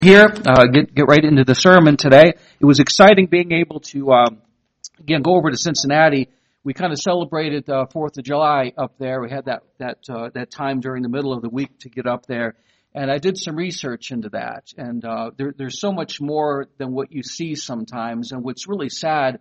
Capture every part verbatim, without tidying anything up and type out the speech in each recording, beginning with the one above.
Here, uh, get get right into the sermon today. It was exciting being able to um, again go over to Cincinnati. We kind of celebrated uh, Fourth of July up there. We had that that uh, that time during the middle of the week to get up there, and I did some research into that. And uh, there, there's so much more than what you see sometimes. And what's really sad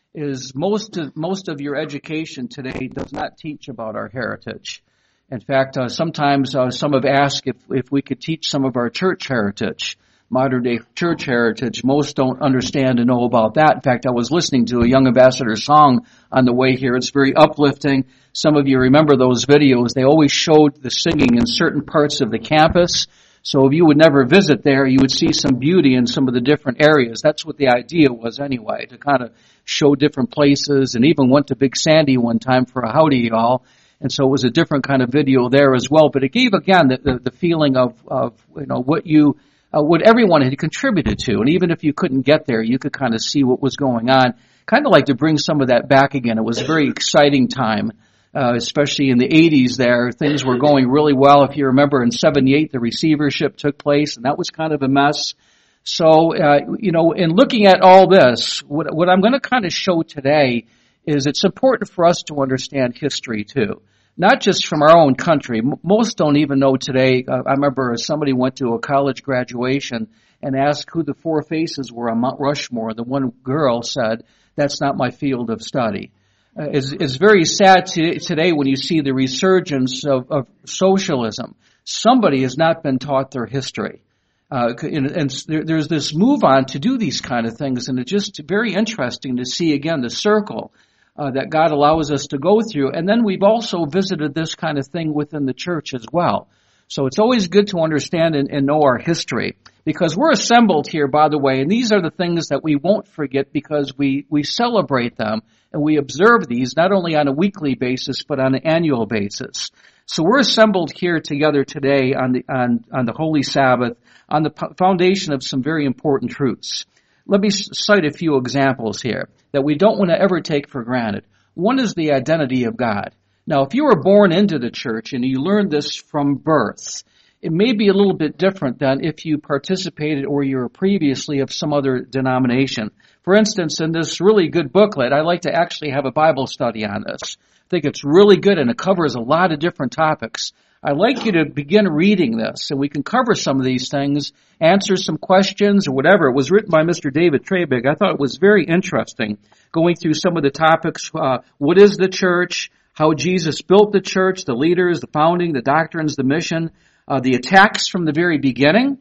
is most of, most of your education today does not teach about our heritage. In fact, uh, sometimes uh, some have asked if if we could teach some of our church heritage. Modern day church heritage. Most don't understand and know about that. In fact, I was listening to a Young Ambassador song on the way here. It's very uplifting. Some of you remember those videos. They always showed the singing in certain parts of the campus. So if you would never visit there, you would see some beauty in some of the different areas. That's what the idea was anyway, to kind of show different places, and even went to Big Sandy one time for a howdy y'all. And so it was a different kind of video there as well. But it gave, again, the, the, the feeling of, of, you know, what you Uh, what everyone had contributed to. And even if you couldn't get there, you could kind of see what was going on. Kind of like to bring some of that back again. It was a very exciting time, uh, especially in the eighties there. Things were going really well. If you remember, in seventy-eight, the receivership took place, and that was kind of a mess. So, uh, you know, in looking at all this, what, what I'm going to kind of show today is it's important for us to understand history, too. Not just from our own country. Most don't even know today. Uh, I remember somebody went to a college graduation and asked who the four faces were on Mount Rushmore. The one girl said, "That's not my field of study." Uh, it's, it's very sad to, today when you see the resurgence of, of socialism. Somebody has not been taught their history. Uh, and, and there, there's this move on to do these kind of things, and it's just very interesting to see, again, the circle Uh, that God allows us to go through. And then we've also visited this kind of thing within the church as well. So it's always good to understand and, and know our history, because we're assembled here, by the way, and these are the things that we won't forget, because we, we celebrate them and we observe these not only on a weekly basis but on an annual basis. So we're assembled here together today on the on, on the Holy Sabbath on the foundation of some very important truths. Let me cite a few examples here that we don't want to ever take for granted. One is the identity of God. Now, if you were born into the church and you learned this from birth, it may be a little bit different than if you participated or you were previously of some other denomination. For instance, in this really good booklet, I like to actually have a Bible study on this. I think it's really good, and it covers a lot of different topics. I'd like you to begin reading this, and we can cover some of these things, answer some questions or whatever. It was written by Mister David Trabig. I thought it was very interesting, going through some of the topics. Uh, what is the church? How Jesus built the church, the leaders, the founding, the doctrines, the mission, uh, the attacks from the very beginning,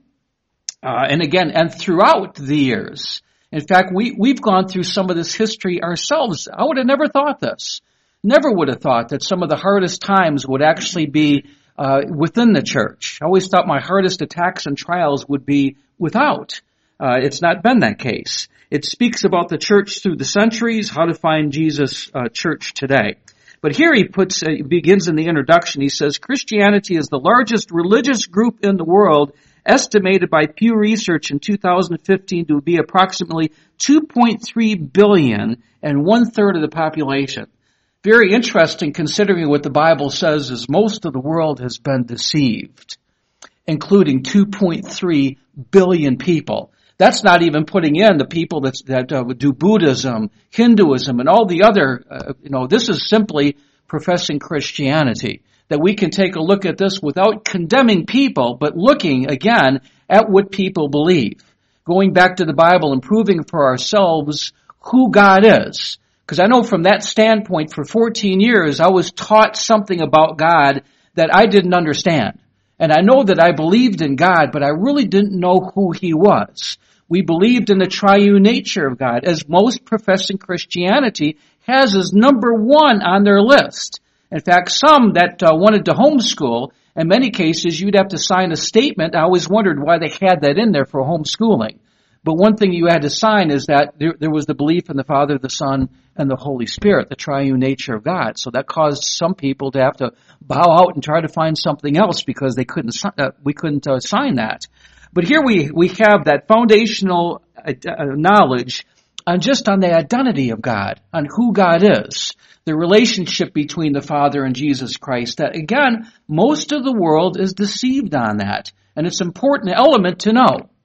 uh, and again, and throughout the years. In fact, we, we've gone through some of this history ourselves. I would have never thought this. Never would have thought that some of the hardest times would actually be Uh, within the church. I always thought my hardest attacks and trials would be without. Uh, it's not been that case. It speaks about the church through the centuries, how to find Jesus' uh, church today. But here he puts, uh, begins in the introduction, he says, Christianity is the largest religious group in the world, estimated by Pew Research in two thousand fifteen to be approximately two point three billion and one-third of the population. Very interesting, considering what the Bible says is most of the world has been deceived, including two point three billion people. That's not even putting in the people that's, that uh, do Buddhism, Hinduism, and all the other, uh, you know, this is simply professing Christianity. That we can take a look at this without condemning people, but looking, again, at what people believe. Going back to the Bible and proving for ourselves who God is. Because I know from that standpoint, for fourteen years, I was taught something about God that I didn't understand. And I know that I believed in God, but I really didn't know who He was. We believed in the triune nature of God, as most professing Christianity has as number one on their list. In fact, some that uh, wanted to homeschool, in many cases, you'd have to sign a statement. I always wondered why they had that in there for homeschooling. But one thing you had to sign is that there, there was the belief in the Father, the Son, and the Holy Spirit, the triune nature of God. So that caused some people to have to bow out and try to find something else because they couldn't, uh, we couldn't uh, sign that. But here we, we have that foundational uh, knowledge on just on the identity of God, on who God is, the relationship between the Father and Jesus Christ. That again, most of the world is deceived on that. And it's an important element to know.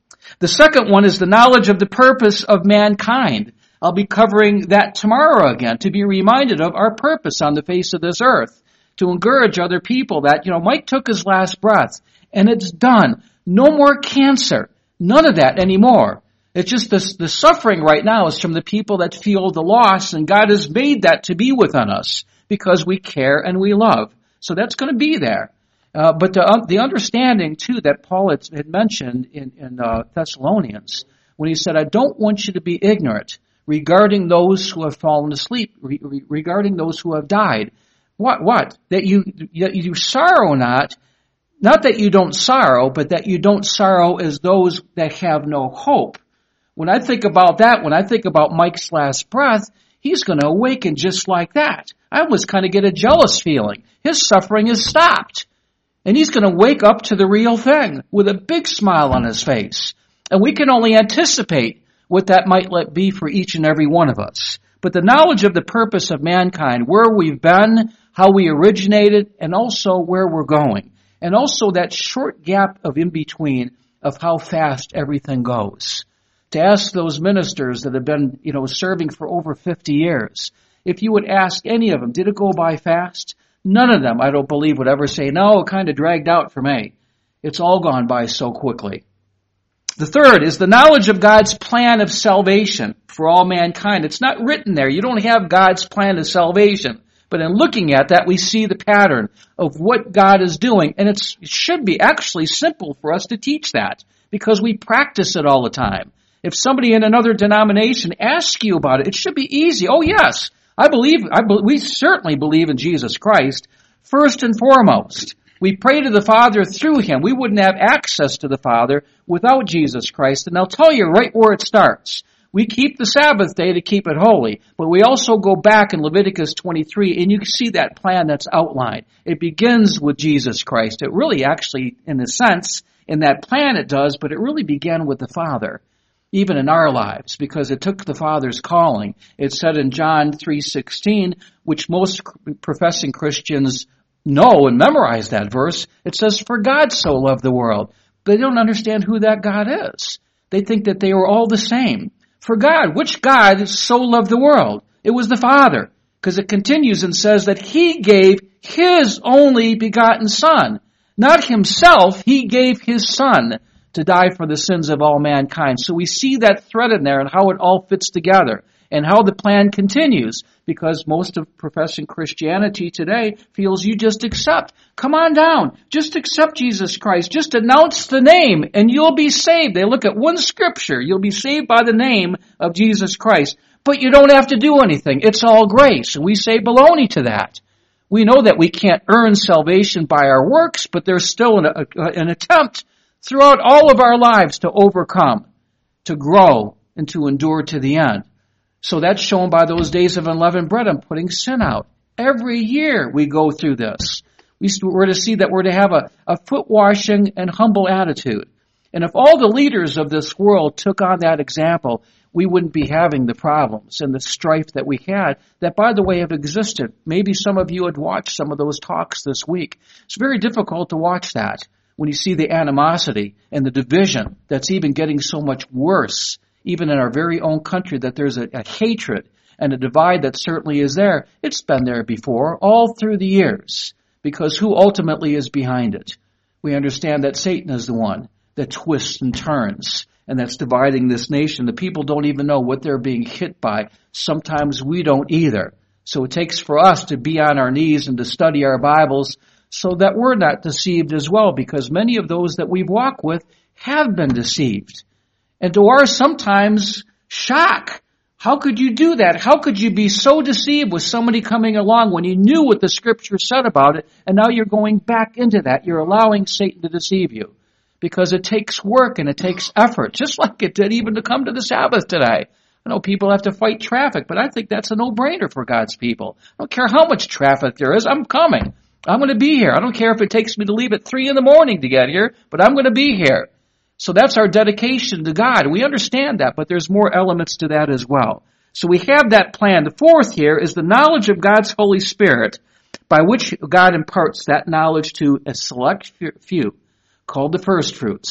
The second one is the knowledge of the purpose of mankind. I'll be covering that tomorrow again, to be reminded of our purpose on the face of this earth, to encourage other people that, you know, Mike took his last breath, and it's done. No more cancer. None of that anymore. It's just the, the suffering right now is from the people that feel the loss, and God has made that to be within us because we care and we love. So that's going to be there. Uh, but the, uh, the understanding, too, that Paul had, had mentioned in, in uh, Thessalonians, when he said, I don't want you to be ignorant regarding those who have fallen asleep, re- re- regarding those who have died. What? What? That you, that you sorrow not, not that you don't sorrow, but that you don't sorrow as those that have no hope. When I think about that, when I think about Mike's last breath, he's going to awaken just like that. I almost kind of get a jealous feeling. His suffering is stopped. And he's going to wake up to the real thing with a big smile on his face. And we can only anticipate what that might let be for each and every one of us. But the knowledge of the purpose of mankind, where we've been, how we originated, and also where we're going. And also that short gap of in between of how fast everything goes. To ask those ministers that have been, you know, serving for over fifty years, if you would ask any of them, did it go by fast? None of them, I don't believe, would ever say, no, it kind of dragged out for me. It's all gone by so quickly. The third is the knowledge of God's plan of salvation for all mankind. It's not written there. You don't have God's plan of salvation. But in looking at that, we see the pattern of what God is doing. And it's, it should be actually simple for us to teach that because we practice it all the time. If somebody in another denomination asks you about it, it should be easy. Oh, yes, I believe, I be, we certainly believe in Jesus Christ. First and foremost, we pray to the Father through Him. We wouldn't have access to the Father without Jesus Christ. And I'll tell you right where it starts. We keep the Sabbath day to keep it holy, but we also go back in Leviticus twenty-three, and you can see that plan that's outlined. It begins with Jesus Christ. It really actually, in a sense, in that plan it does, but it really began with the Father. Even in our lives, because it took the Father's calling. It said in John three sixteen, which most professing Christians know and memorize that verse, it says, for God so loved the world. But they don't understand who that God is. They think that they were all the same. For God, which God so loved the world? It was the Father, because it continues and says that He gave His only begotten Son. Not Himself, He gave His Son to die for the sins of all mankind. So we see that thread in there and how it all fits together and how the plan continues, because most of professing Christianity today feels you just accept. Come on down. Just accept Jesus Christ. Just announce the name and you'll be saved. They look at one scripture. You'll be saved by the name of Jesus Christ. But you don't have to do anything. It's all grace. And we say baloney to that. We know that we can't earn salvation by our works, but there's still an, a, an attempt throughout all of our lives to overcome, to grow, and to endure to the end. So that's shown by those days of unleavened bread and putting sin out. Every year we go through this. We're to see that we're to have a, a foot washing and humble attitude. And if all the leaders of this world took on that example, we wouldn't be having the problems and the strife that we had that, by the way, have existed. Maybe some of you had watched some of those talks this week. It's very difficult to watch that when you see the animosity and the division that's even getting so much worse, even in our very own country, that there's a, a hatred and a divide that certainly is there. It's been there before, all through the years, because who ultimately is behind it? We understand that Satan is the one that twists and turns, and that's dividing this nation. The people don't even know what they're being hit by. Sometimes we don't either. So it takes for us to be on our knees and to study our Bibles so that we're not deceived as well, because many of those that we've walked with have been deceived. And to our sometimes shock, how could you do that? How could you be so deceived with somebody coming along when you knew what the Scripture said about it, and now you're going back into that? You're allowing Satan to deceive you, because it takes work and it takes effort, just like it did even to come to the Sabbath today. I know people have to fight traffic, but I think that's a no-brainer for God's people. I don't care how much traffic there is, I'm coming. I'm going to be here. I don't care if it takes me to leave at three in the morning to get here, but I'm going to be here. So that's our dedication to God. We understand that, but there's more elements to that as well. So we have that plan. The fourth here is the knowledge of God's Holy Spirit, by which God imparts that knowledge to a select few, called the first fruits.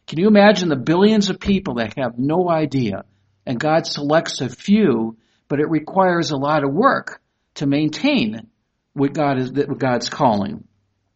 Can you imagine the billions of people that have no idea? And God selects a few, but it requires a lot of work to maintain what God is, what God's calling.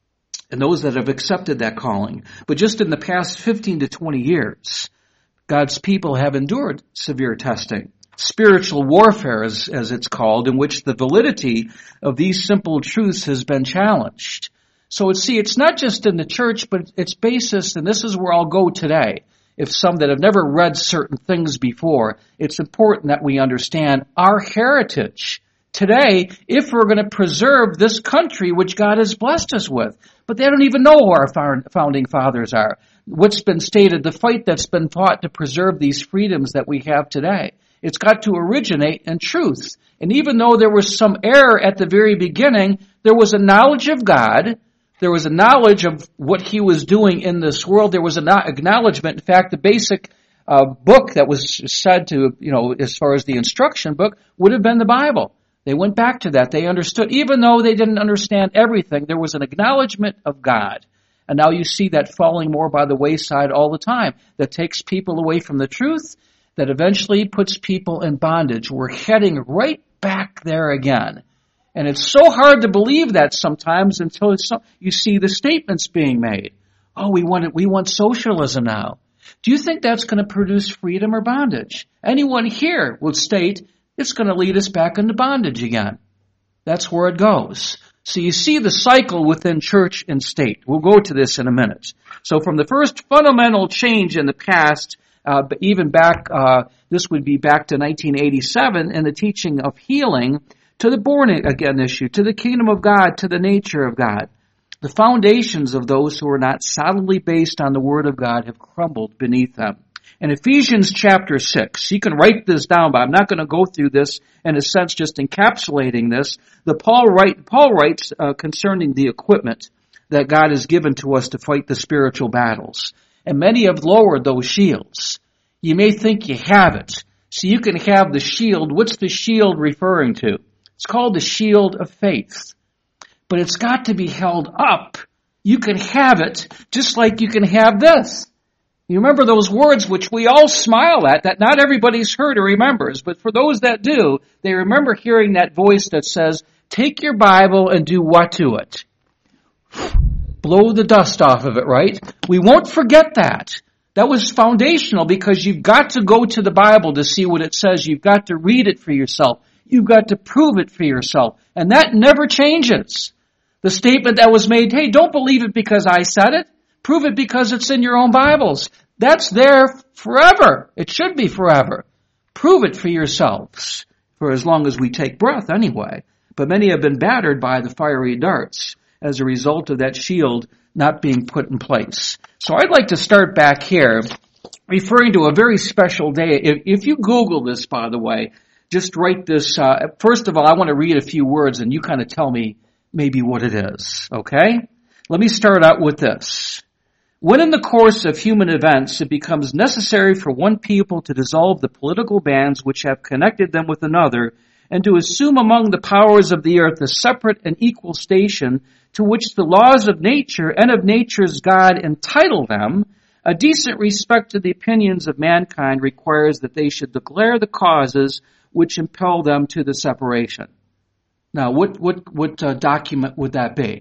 And those that have accepted that calling. But just in the past fifteen to twenty years, God's people have endured severe testing. Spiritual warfare, as, as it's called, in which the validity of these simple truths has been challenged. So it's, see, it's not just in the church, but its basis, and this is where I'll go today. If some that have never read certain things before, it's important that we understand our heritage today if we're going to preserve this country which God has blessed us with. But they don't even know who our founding fathers are. What's been stated, the fight that's been fought to preserve these freedoms that we have today. It's got to originate in truth. And even though there was some error at the very beginning, there was a knowledge of God. There was a knowledge of what he was doing in this world. There was an acknowledgement. In fact, the basic uh, book that was said to, you know, as far as the instruction book, would have been the Bible. They went back to that. They understood. Even though they didn't understand everything, there was an acknowledgement of God. And now you see that falling more by the wayside all the time. That takes people away from the truth, that eventually puts people in bondage. We're heading right back there again. And it's so hard to believe that sometimes until it's so, you see the statements being made. Oh, we want it, we want socialism now. Do you think that's going to produce freedom or bondage? Anyone here would state it's going to lead us back into bondage again. That's where it goes. So you see the cycle within church and state. We'll go to this in a minute. So from the first fundamental change in the past, uh, even back, uh, this would be back to nineteen eighty-seven in the teaching of healing, to the born again issue, to the kingdom of God, to the nature of God. The foundations of those who are not solidly based on the word of God have crumbled beneath them. In Ephesians chapter six, you can write this down, but I'm not going to go through this in a sense, just encapsulating this. The Paul, write, Paul writes uh, concerning the equipment that God has given to us to fight the spiritual battles. And many have lowered those shields. You may think you have it. So you can have the shield. What's the shield referring to? It's called the shield of faith. But it's got to be held up. You can have it just like you can have this. You remember those words which we all smile at, that not everybody's heard or remembers. But for those that do, they remember hearing that voice that says, take your Bible and do what to it? Blow the dust off of it, right? We won't forget that. That was foundational because you've got to go to the Bible to see what it says. You've got to read it for yourself. You've got to prove it for yourself. And that never changes. The statement that was made, hey, don't believe it because I said it. Prove it because it's in your own Bibles. That's there forever. It should be forever. Prove it for yourselves. For as long as we take breath anyway. But many have been battered by the fiery darts as a result of that shield not being put in place. So I'd like to start back here referring to a very special day. If, if you Google this, by the way, just write this. Uh, first of all, I want to read a few words and you kind of tell me maybe what it is, okay? Let me start out with this. When in the course of human events it becomes necessary for one people to dissolve the political bands which have connected them with another and to assume among the powers of the earth a separate and equal station to which the laws of nature and of nature's God entitle them, a decent respect to the opinions of mankind requires that they should declare the causes which impel them to the separation. Now, what what what uh, document would that be?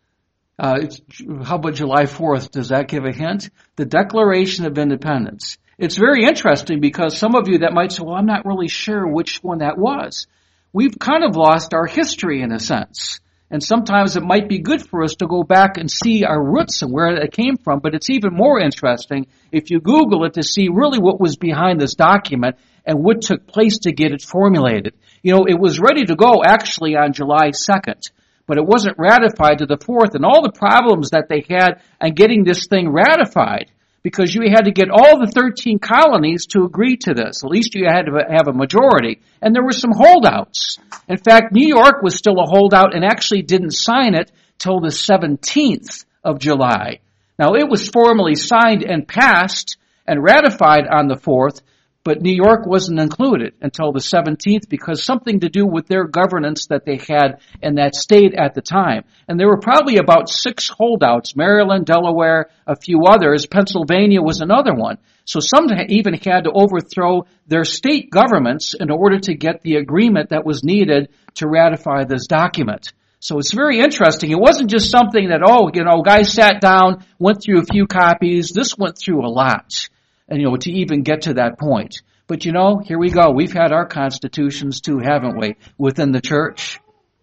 Uh, it's, how about July fourth? Does that give a hint? The Declaration of Independence. It's very interesting because some of you that might say, well, I'm not really sure which one that was. We've kind of lost our history in a sense. And sometimes it might be good for us to go back and see our roots and where it came from. But it's even more interesting if you Google it to see really what was behind this document and what took place to get it formulated. You know, it was ready to go actually on July second. But it wasn't ratified to the fourth, and all the problems that they had on getting this thing ratified, because you had to get all the thirteen colonies to agree to this. At least you had to have a majority. And there were some holdouts. In fact, New York was still a holdout and actually didn't sign it till the seventeenth of July. Now, it was formally signed and passed and ratified on the fourth, But New York wasn't included until the seventeenth because something to do with their governance that they had in that state at the time. And there were probably about six holdouts, Maryland, Delaware, a few others. Pennsylvania was another one. So some even had to overthrow their state governments in order to get the agreement that was needed to ratify this document. So it's very interesting. It wasn't just something that, oh, you know, guys sat down, went through a few copies. This went through a lot. And, you know, to even get to that point. But, you know, here we go. We've had our constitutions too, haven't we, within the church?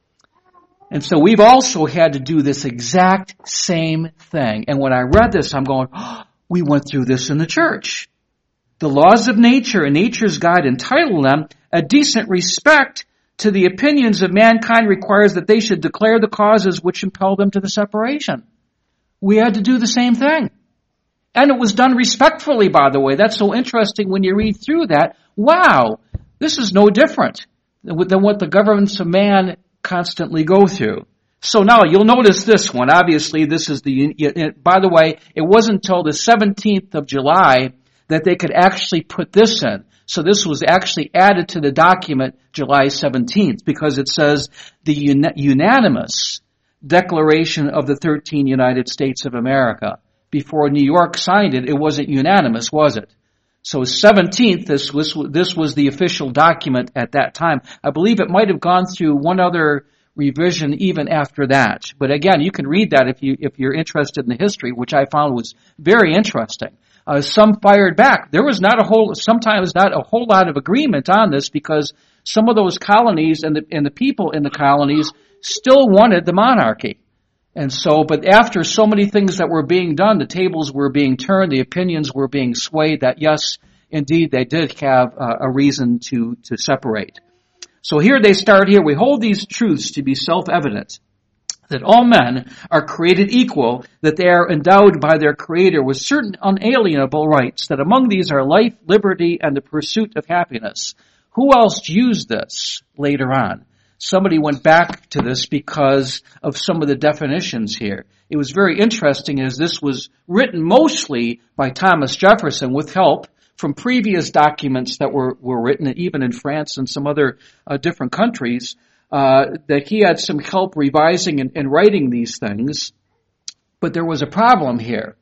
And so we've also had to do this exact same thing. And when I read this, I'm going, oh, we went through this in the church. The laws of nature and nature's God entitle them a decent respect to the opinions of mankind requires that they should declare the causes which impel them to the separation. We had to do the same thing. And it was done respectfully, by the way. That's so interesting when you read through that. Wow, this is no different than what the governments of man constantly go through. So now you'll notice this one. Obviously, this is the, by the way, it wasn't until the seventeenth of July that they could actually put this in. So this was actually added to the document July seventeenth because it says the un- unanimous declaration of the thirteen United States of America. Before New York signed it, it wasn't unanimous, was it? So seventeenth, this was, this was the official document at that time. I believe it might have gone through one other revision even after that. But again, you can read that if you, if you're interested in the history, which I found was very interesting. Uh, some fired back. There was not a whole, sometimes not a whole lot of agreement on this because some of those colonies and the, and the people in the colonies still wanted the monarchy. And so, but after so many things that were being done, the tables were being turned, the opinions were being swayed that yes, indeed, they did have uh, a reason to, to separate. So here they start here, we hold these truths to be self-evident, that all men are created equal, that they are endowed by their Creator with certain unalienable rights, that among these are life, liberty, and the pursuit of happiness. Who else used this later on? Somebody went back to this because of some of the definitions here. It was very interesting as this was written mostly by Thomas Jefferson with help from previous documents that were, were written even in France and some other uh, different countries, uh, that he had some help revising and, and writing these things. But there was a problem here.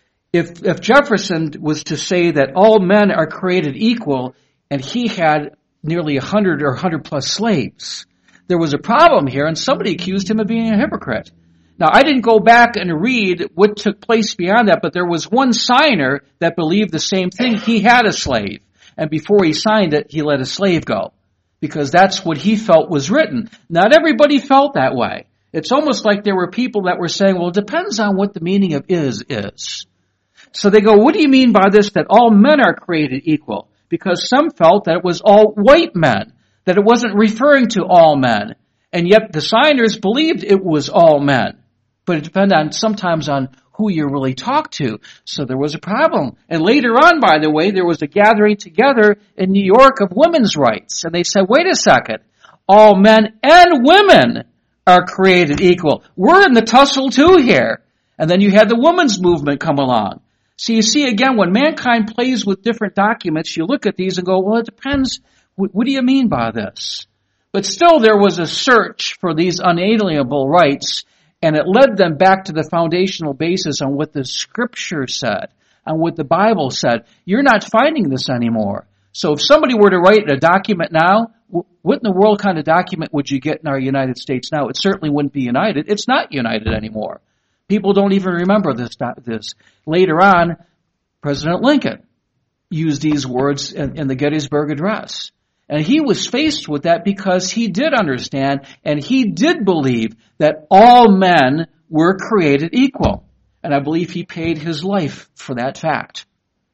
If, if Jefferson was to say that all men are created equal and he had nearly a hundred or a hundred plus slaves, there was a problem here, and somebody accused him of being a hypocrite. Now, I didn't go back and read what took place beyond that, but there was one signer that believed the same thing. He had a slave, and before he signed it, he let a slave go, because that's what he felt was written. Not everybody felt that way. It's almost like there were people that were saying, well, it depends on what the meaning of is is. So they go, what do you mean by this, that all men are created equal? Because some felt that it was all white men, that it wasn't referring to all men. And yet the signers believed it was all men. But it depended on sometimes on who you really talk to. So there was a problem. And later on, by the way, there was a gathering together in New York of women's rights. And they said, wait a second, all men and women are created equal. We're in the tussle too here. And then you had the women's movement come along. So you see, again, when mankind plays with different documents, you look at these and go, well, it depends. What do you mean by this? But still there was a search for these unalienable rights, and it led them back to the foundational basis on what the Scripture said, on what the Bible said. You're not finding this anymore. So if somebody were to write a document now, what in the world kind of document would you get in our United States now? It certainly wouldn't be united. It's not united anymore. People don't even remember this. this. Later on, President Lincoln used these words in, in the Gettysburg Address. And he was faced with that because he did understand and he did believe that all men were created equal. And I believe he paid his life for that fact.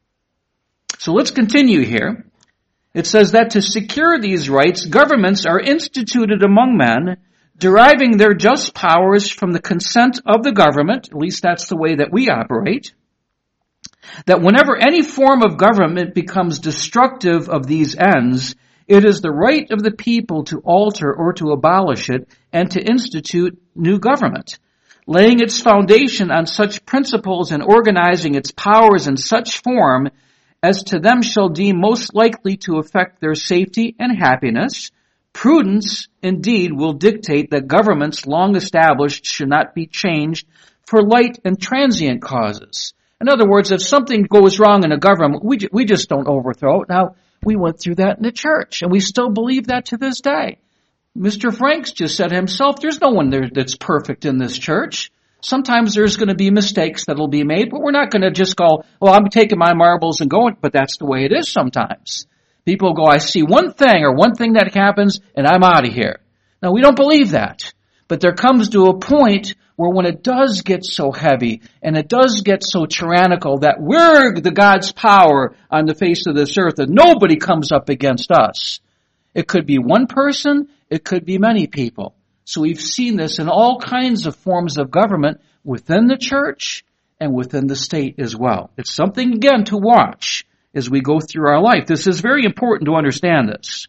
So let's continue here. It says that to secure these rights, governments are instituted among men, deriving their just powers from the consent of the government, at least that's the way that we operate, that whenever any form of government becomes destructive of these ends, it is the right of the people to alter or to abolish it and to institute new government, laying its foundation on such principles and organizing its powers in such form as to them shall deem most likely to affect their safety and happiness. Prudence, indeed, will dictate that governments long established should not be changed for light and transient causes. In other words, if something goes wrong in a government, we, we just don't overthrow it. Now, we went through that in the church, and we still believe that to this day. Mister Franks just said himself, there's no one there that's perfect in this church. Sometimes there's going to be mistakes that'll be made, but we're not going to just go, well, I'm taking my marbles and going, but that's the way it is sometimes. People go, I see one thing or one thing that happens, and I'm out of here. Now, we don't believe that. But there comes to a point where when it does get so heavy and it does get so tyrannical that we're the God's power on the face of this earth and nobody comes up against us. It could be one person, it could be many people. So we've seen this in all kinds of forms of government within the church and within the state as well. It's something, again, to watch as we go through our life. This is very important to understand this.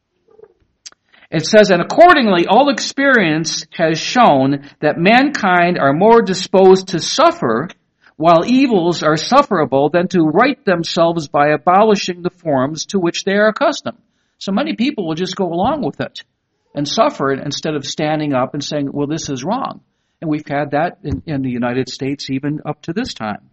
It says, and accordingly, all experience has shown that mankind are more disposed to suffer while evils are sufferable than to right themselves by abolishing the forms to which they are accustomed. So many people will just go along with it and suffer it instead of standing up and saying, well, this is wrong. And we've had that in, in the United States even up to this time.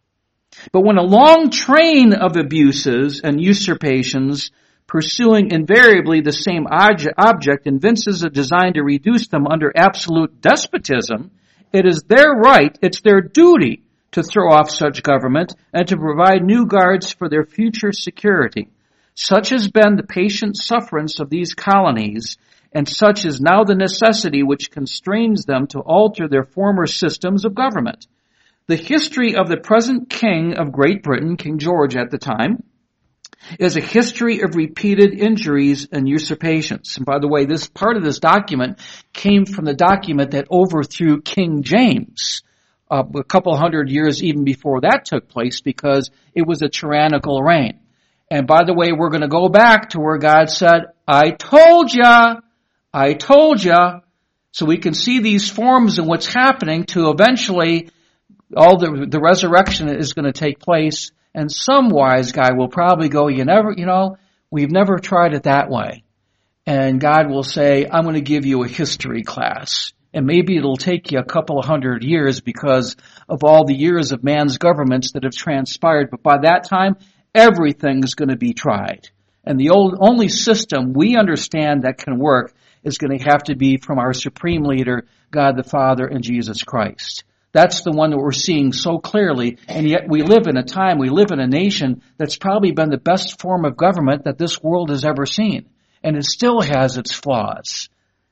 But when a long train of abuses and usurpations pursuing invariably the same object evinces a design to reduce them under absolute despotism, it is their right, it's their duty to throw off such government and to provide new guards for their future security. Such has been the patient sufferance of these colonies, and such is now the necessity which constrains them to alter their former systems of government. The history of the present King of Great Britain, King George at the time, is a history of repeated injuries and usurpations. And by the way, this part of this document came from the document that overthrew King James uh, a couple hundred years even before that took place, because it was a tyrannical reign. And by the way, we're going to go back to where God said, I told ya, I told ya. So we can see these forms and what's happening to eventually all the, the resurrection is going to take place. And some wise guy will probably go, you never, you know, we've never tried it that way. And God will say, I'm going to give you a history class. And maybe it'll take you a couple of hundred years because of all the years of man's governments that have transpired. But by that time, everything's going to be tried. And the old, only system we understand that can work is going to have to be from our supreme leader, God the Father and Jesus Christ. That's the one that we're seeing so clearly, and yet we live in a time, we live in a nation that's probably been the best form of government that this world has ever seen. And it still has its flaws.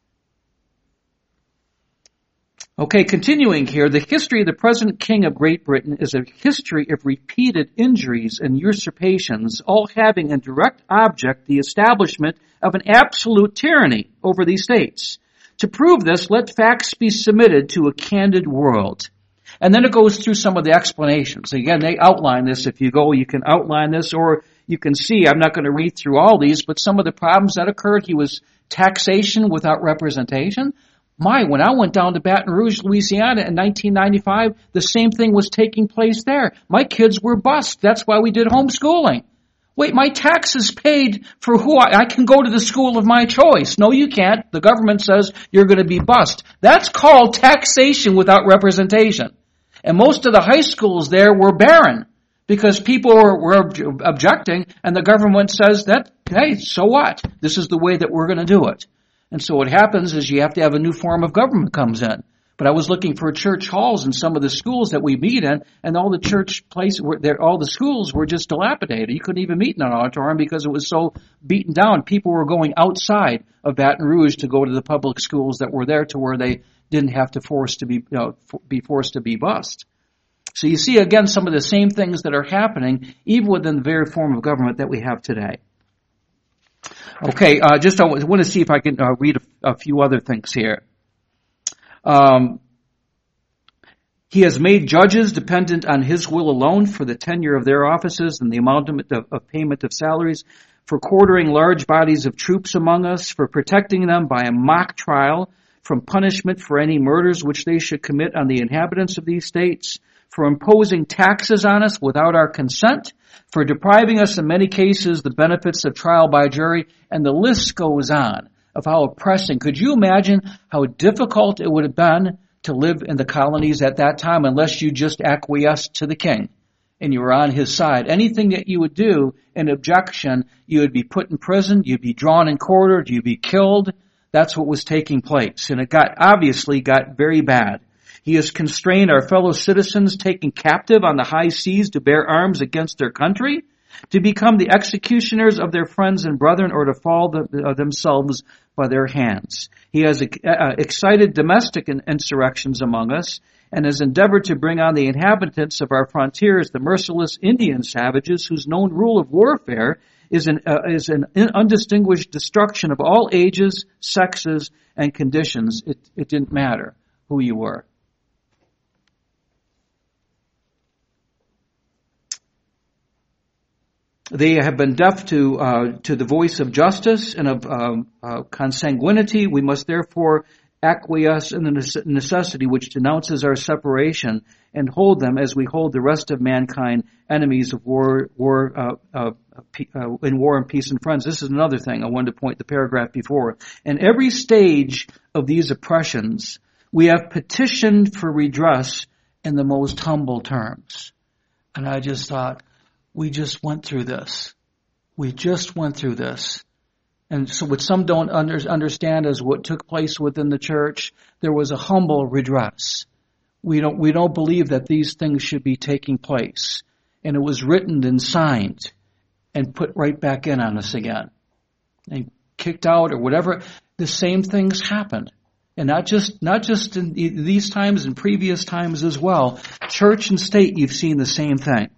Okay, continuing here, the history of the present King of Great Britain is a history of repeated injuries and usurpations, all having in direct object the establishment of an absolute tyranny over these states. To prove this, let facts be submitted to a candid world. And then it goes through some of the explanations. Again, they outline this. If you go, you can outline this, or you can see, I'm not going to read through all these, but some of the problems that occurred, he was taxation without representation. My, when I went down to Baton Rouge, Louisiana in nineteen ninety-five, the same thing was taking place there. My kids were bused. That's why we did homeschooling. Wait, my taxes paid for who I, I can go to the school of my choice. No, you can't. The government says you're going to be bused. That's called taxation without representation. And most of the high schools there were barren because people were, were objecting, and the government says that, hey, so what? This is the way that we're going to do it. And so what happens is you have to have a new form of government comes in. But I was looking for church halls in some of the schools that we meet in, and all the church places, were there, all the schools were just dilapidated. You couldn't even meet in an auditorium because it was so beaten down. People were going outside of Baton Rouge to go to the public schools that were there to where they didn't have to force to be, you know, be forced to be bused. So you see again some of the same things that are happening even within the very form of government that we have today. Okay, uh, just I want to see if I can uh, read a, a few other things here. Um, he has made judges dependent on his will alone for the tenure of their offices and the amount of, of payment of salaries, for quartering large bodies of troops among us, for protecting them by a mock trial from punishment for any murders which they should commit on the inhabitants of these states, for imposing taxes on us without our consent, for depriving us in many cases the benefits of trial by jury, and the list goes on of how oppressing. Could you imagine how difficult it would have been to live in the colonies at that time unless you just acquiesced to the king and you were on his side? Anything that you would do in objection, you would be put in prison, you'd be drawn and quartered, you'd be killed. That's what was taking place. And it got, obviously got very bad. He has constrained our fellow citizens taken captive on the high seas to bear arms against their country, to become the executioners of their friends and brethren, or to fall the, uh, themselves by their hands. He has uh, excited domestic insurrections among us, and has endeavored to bring on the inhabitants of our frontiers the merciless Indian savages, whose known rule of warfare is an, uh, is an undistinguished destruction of all ages, sexes, and conditions. It, it didn't matter who you were. They have been deaf to uh, to the voice of justice and of um, uh, consanguinity. We must therefore acquiesce in the necessity which denounces our separation, and hold them as we hold the rest of mankind enemies of war, war, uh, uh, uh, in war and peace and friends. This is another thing I wanted to point the paragraph before. In every stage of these oppressions, we have petitioned for redress in the most humble terms. And I just thought, we just went through this. We just went through this. And so what some don't under, understand is what took place within the church. There was a humble redress. We don't, we don't believe that these things should be taking place. And it was written and signed and put right back in on us again. And kicked out or whatever. The same things happened. And not just, not just in these times and previous times as well. Church and state, you've seen the same thing.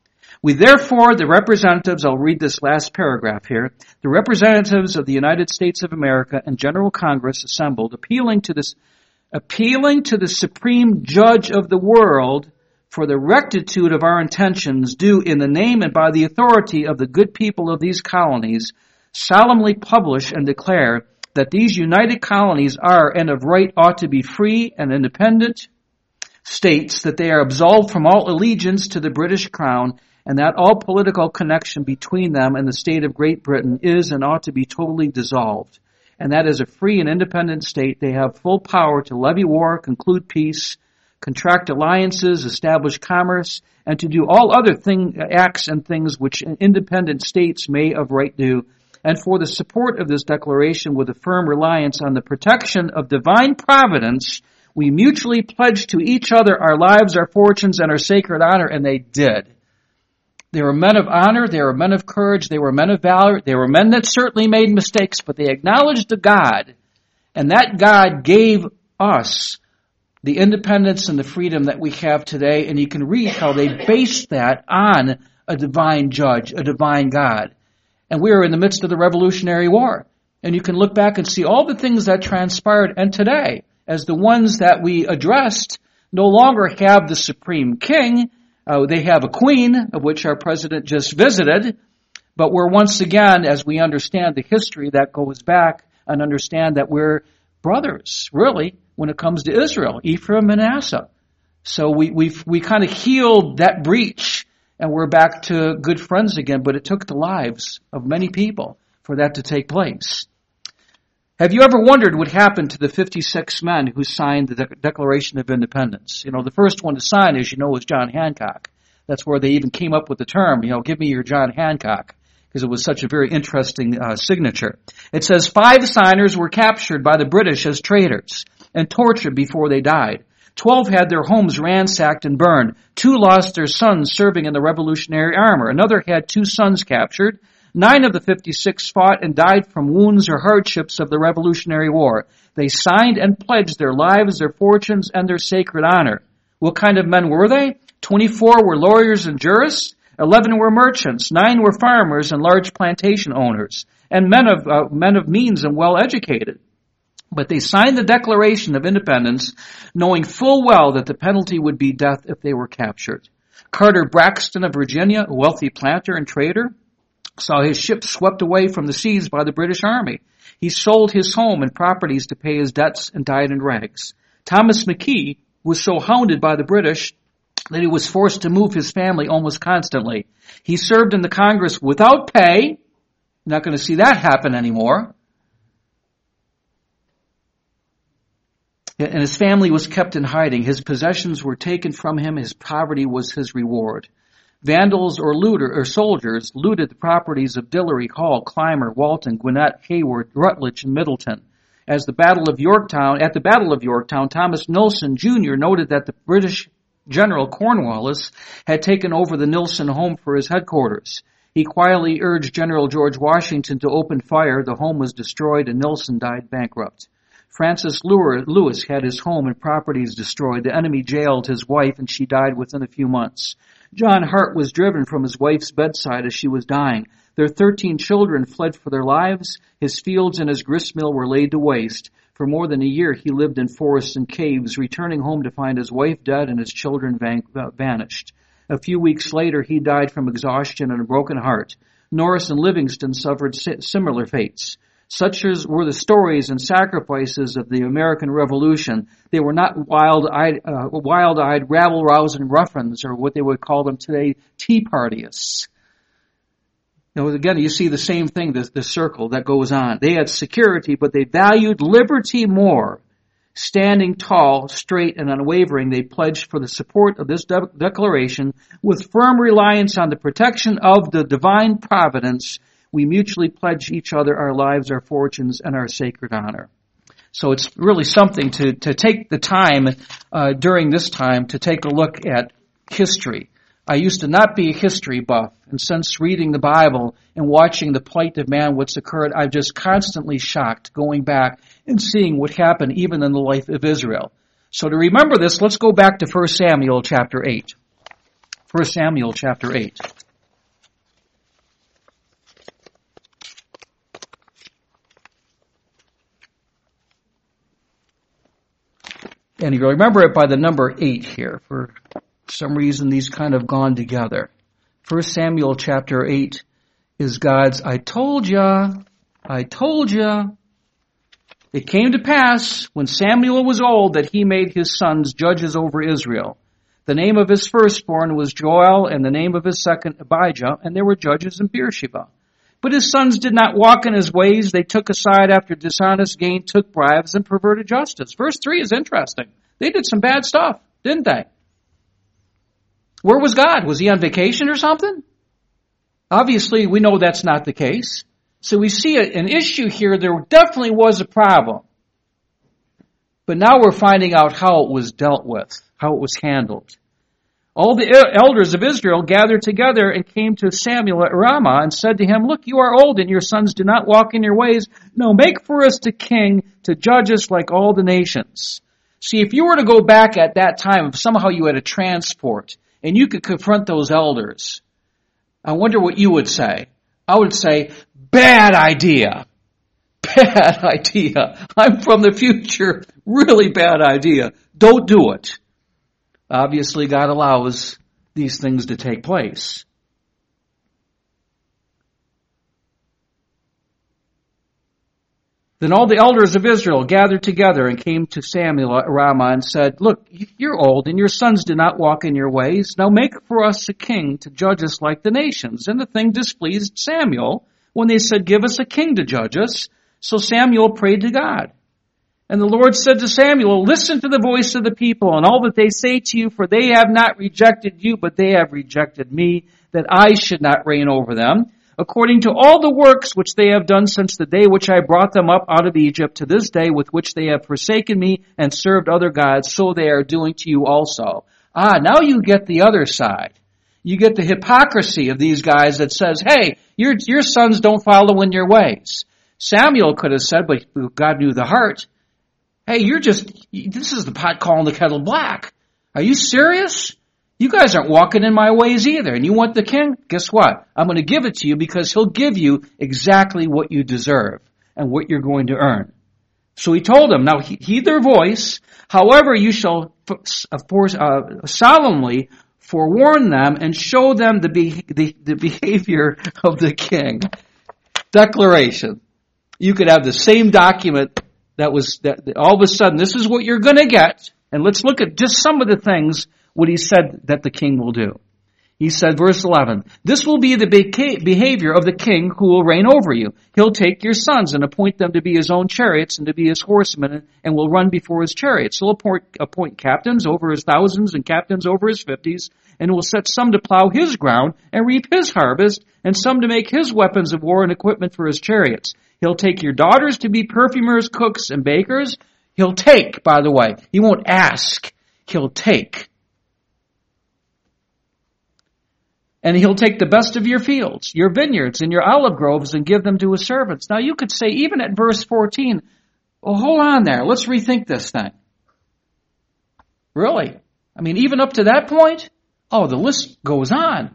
We therefore, the representatives, I'll read this last paragraph here, the representatives of the United States of America and General Congress assembled, appealing to this, appealing to the Supreme Judge of the world for the rectitude of our intentions, do in the name and by the authority of the good people of these colonies, solemnly publish and declare that these united colonies are and of right ought to be free and independent states, that they are absolved from all allegiance to the British Crown, and that all political connection between them and the state of Great Britain is and ought to be totally dissolved. And that as a free and independent state, they have full power to levy war, conclude peace, contract alliances, establish commerce, and to do all other thing, acts and things which independent states may of right do. And for the support of this declaration, with a firm reliance on the protection of divine providence, we mutually pledge to each other our lives, our fortunes, and our sacred honor. And they did. They were men of honor, they were men of courage, they were men of valor, they were men that certainly made mistakes, but they acknowledged a God, and that God gave us the independence and the freedom that we have today, and you can read how they based that on a divine judge, a divine God. And we are in the midst of the Revolutionary War, and you can look back and see all the things that transpired, and today, as the ones that we addressed, no longer have the Supreme King. Uh, they have a queen, of which our president just visited, but we're once again, as we understand the history that goes back, and understand that we're brothers, really, when it comes to Israel, Ephraim and Manasseh. So we we've, we kind of healed that breach, and we're back to good friends again, but it took the lives of many people for that to take place. Have you ever wondered what happened to the fifty-six men who signed the De- Declaration of Independence? You know, the first one to sign, as you know, was John Hancock. That's where they even came up with the term, you know, give me your John Hancock, because it was such a very interesting uh, signature. It says five signers were captured by the British as traitors and tortured before they died. Twelve had their homes ransacked and burned. Two lost their sons serving in the Revolutionary Army. Another had two sons captured. Nine of the fifty-six fought and died from wounds or hardships of the Revolutionary War. They signed and pledged their lives, their fortunes, and their sacred honor. What kind of men were they? Twenty-four were lawyers and jurists. Eleven were merchants. Nine were farmers and large plantation owners, and men of uh, men of means and well educated. But they signed the Declaration of Independence, knowing full well that the penalty would be death if they were captured. Carter Braxton of Virginia, a wealthy planter and trader, saw his ship swept away from the seas by the British Army. He sold his home and properties to pay his debts and died in rags. Thomas McKee was so hounded by the British that he was forced to move his family almost constantly. He served in the Congress without pay. You're not going to see that happen anymore. And his family was kept in hiding. His possessions were taken from him. His poverty was his reward. Vandals or looter or soldiers looted the properties of Dillery, Hall, Clymer, Walton, Gwinnett, Hayward, Rutledge, and Middleton. As the Battle of Yorktown, at the Battle of Yorktown, Thomas Nilson Junior noted that the British General Cornwallis had taken over the Nilson home for his headquarters. He quietly urged General George Washington to open fire. The home was destroyed and Nilson died bankrupt. Francis Lewis had his home and properties destroyed. The enemy jailed his wife and she died within a few months. John Hart was driven from his wife's bedside as she was dying. Their thirteen children fled for their lives. His fields and his gristmill were laid to waste. For more than a year he lived in forests and caves, returning home to find his wife dead and his children van- vanished. A few weeks later he died from exhaustion and a broken heart. Norris and Livingston suffered similar fates. Such as were the stories and sacrifices of the American Revolution. They were not wild-eyed, uh, wild-eyed rabble-rousing ruffians, or what they would call them today, Tea Partyists. You know, again, you see the same thing, this, this circle that goes on. They had security, but they valued liberty more. Standing tall, straight, and unwavering, they pledged for the support of this de- declaration with firm reliance on the protection of the divine providence. We mutually pledge each other our lives, our fortunes, and our sacred honor. So it's really something to, to take the time uh, during this time to take a look at history. I used to not be a history buff, and since reading the Bible and watching the plight of man, what's occurred, I'm just constantly shocked going back and seeing what happened even in the life of Israel. So to remember this, let's go back to First Samuel chapter eight. First Samuel chapter eight. And you remember it by the number eight here. For some reason, these kind of gone together. First Samuel chapter eight is God's, I told ya, I told ya. It came to pass when Samuel was old that he made his sons judges over Israel. The name of his firstborn was Joel, and the name of his second Abijah, and they were judges in Beersheba. But his sons did not walk in his ways. They took a side after dishonest gain, took bribes, and perverted justice. Verse three is interesting. They did some bad stuff, didn't they? Where was God? Was he on vacation or something? Obviously, we know that's not the case. So we see an issue here. There definitely was a problem. But now we're finding out how it was dealt with, how it was handled. All the elders of Israel gathered together and came to Samuel at Ramah and said to him, look, you are old and your sons do not walk in your ways. No, make for us a king to judge us like all the nations. See, if you were to go back at that time, if somehow you had a transport and you could confront those elders, I wonder what you would say. I would say, bad idea. Bad idea. I'm from the future. Really bad idea. Don't do it. Obviously, God allows these things to take place. Then all the elders of Israel gathered together and came to Samuel at Ramah and said, look, you're old and your sons do not walk in your ways. Now make for us a king to judge us like the nations. And the thing displeased Samuel when they said, give us a king to judge us. So Samuel prayed to God. And the Lord said to Samuel, listen to the voice of the people and all that they say to you, for they have not rejected you, but they have rejected me, that I should not reign over them. According to all the works which they have done since the day which I brought them up out of Egypt to this day, with which they have forsaken me and served other gods, so they are doing to you also. Ah, now you get the other side. You get the hypocrisy of these guys that says, hey, your, your sons don't follow in your ways. Samuel could have said, but God knew the heart, hey, you're just, this is the pot calling the kettle black. Are you serious? You guys aren't walking in my ways either. And you want the king? Guess what? I'm going to give it to you because he'll give you exactly what you deserve and what you're going to earn. So he told them, now heed their voice. However, you shall uh, solemnly forewarn them and show them the, be- the, the behavior of the king. Declaration. You could have the same document that was, that all of a sudden, this is what you're going to get. And let's look at just some of the things what he said that the king will do. He said, verse eleven, this will be the behavior of the king who will reign over you. He'll take your sons and appoint them to be his own chariots and to be his horsemen, and will run before his chariots. He'll appoint, appoint captains over his thousands and captains over his fifties, and will set some to plow his ground and reap his harvest, and some to make his weapons of war and equipment for his chariots. He'll take your daughters to be perfumers, cooks, and bakers. He'll take, by the way. He won't ask. He'll take. And he'll take the best of your fields, your vineyards, and your olive groves and give them to his servants. Now you could say, even at verse fourteen, well, hold on there. Let's rethink this thing. Really? I mean, even up to that point? Oh, the list goes on.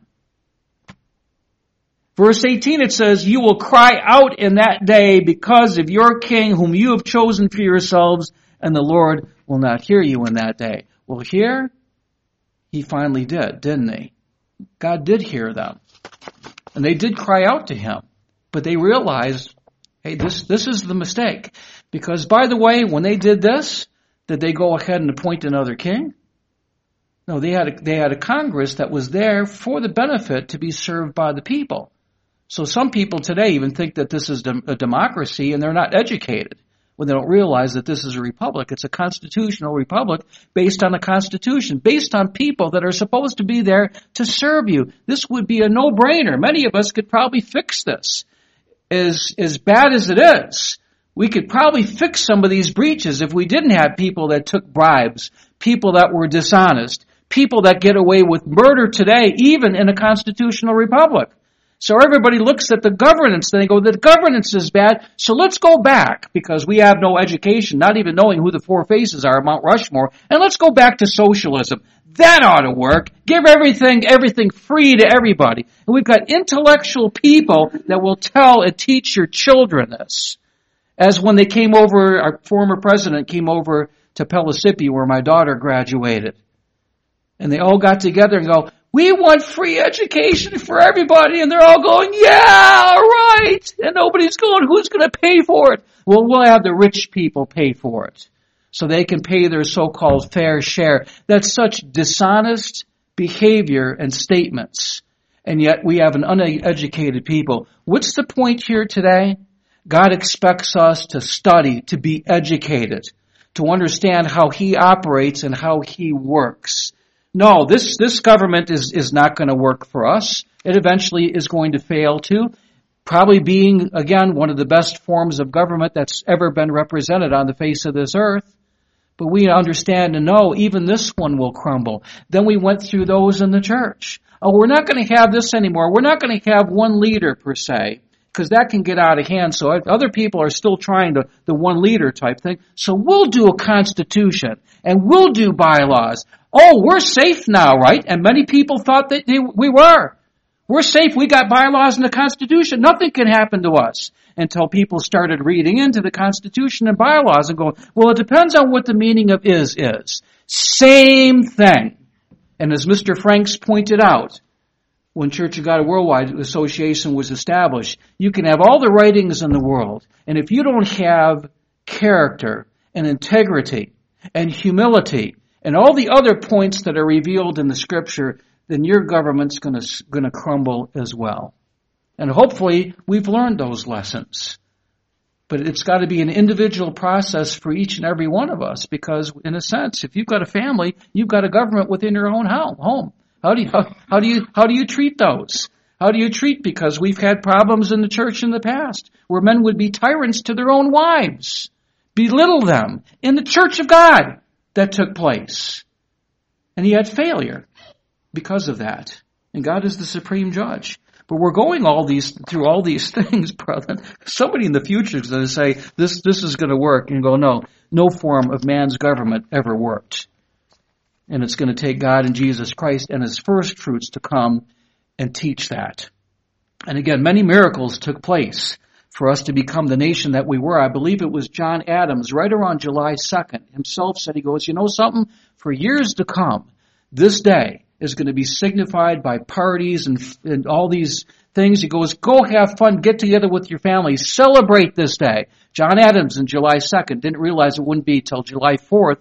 Verse eighteen, it says, you will cry out in that day because of your king whom you have chosen for yourselves, and the Lord will not hear you in that day. Well, here, he finally did, didn't he? God did hear them. And they did cry out to him. But they realized, hey, this, this is the mistake. Because, by the way, when they did this, did they go ahead and appoint another king? No, they had a, they had a Congress that was there for the benefit to be served by the people. So some people today even think that this is a democracy and they're not educated when they don't realize that this is a republic. It's a constitutional republic based on the Constitution, based on people that are supposed to be there to serve you. This would be a no-brainer. Many of us could probably fix this. As, as bad as it is, we could probably fix some of these breaches if we didn't have people that took bribes, people that were dishonest, people that get away with murder today, even in a constitutional republic. So everybody looks at the governance and they go, the governance is bad, so let's go back, because we have no education, not even knowing who the four faces are of Mount Rushmore, and let's go back to socialism. That ought to work. Give everything, everything free to everybody. And we've got intellectual people that will tell and teach your children this. As when they came over, our former president came over to Pellissippi where my daughter graduated. And they all got together and go, we want free education for everybody. And they're all going, yeah, all right. And nobody's going, who's going to pay for it? Well, we'll have the rich people pay for it so they can pay their so-called fair share. That's such dishonest behavior and statements. And yet we have an uneducated people. What's the point here today? God expects us to study, to be educated, to understand how He operates and how He works. No, this, this government is, is not going to work for us. It eventually is going to fail too. Probably being, again, one of the best forms of government that's ever been represented on the face of this earth. But we understand and know even this one will crumble. Then we went through those in the church. Oh, we're not going to have this anymore. We're not going to have one leader per se, because that can get out of hand. So other people are still trying to, the one leader type thing. So we'll do a constitution and we'll do bylaws. Oh, we're safe now, right? And many people thought that they, we were. We're safe. We got bylaws in the Constitution. Nothing can happen to us. Until people started reading into the Constitution and bylaws and going, well, it depends on what the meaning of is is. Same thing. And as Mister Franks pointed out, when Church of God Worldwide Association was established, you can have all the writings in the world. And if you don't have character and integrity and humility and all the other points that are revealed in the Scripture, then your government's going to going to crumble as well. And hopefully we've learned those lessons. But it's got to be an individual process for each and every one of us, because in a sense, if you've got a family, you've got a government within your own home. How do you how, how do you how do you treat those? How do you treat? Because we've had problems in the church in the past where men would be tyrants to their own wives, belittle them in the church of God. That took place. And he had failure because of that. And God is the supreme judge. But we're going all these through all these things, brother. Somebody in the future is going to say, this, this is going to work. And you go, no, no form of man's government ever worked. And it's going to take God and Jesus Christ and His first fruits to come and teach that. And again, many miracles took place for us to become the nation that we were. I believe it was John Adams, right around July second, himself said, he goes, you know something? For years to come, this day is going to be signified by parties and, and all these things. He goes, go have fun, get together with your family, celebrate this day. John Adams on July second didn't realize it wouldn't be till July fourth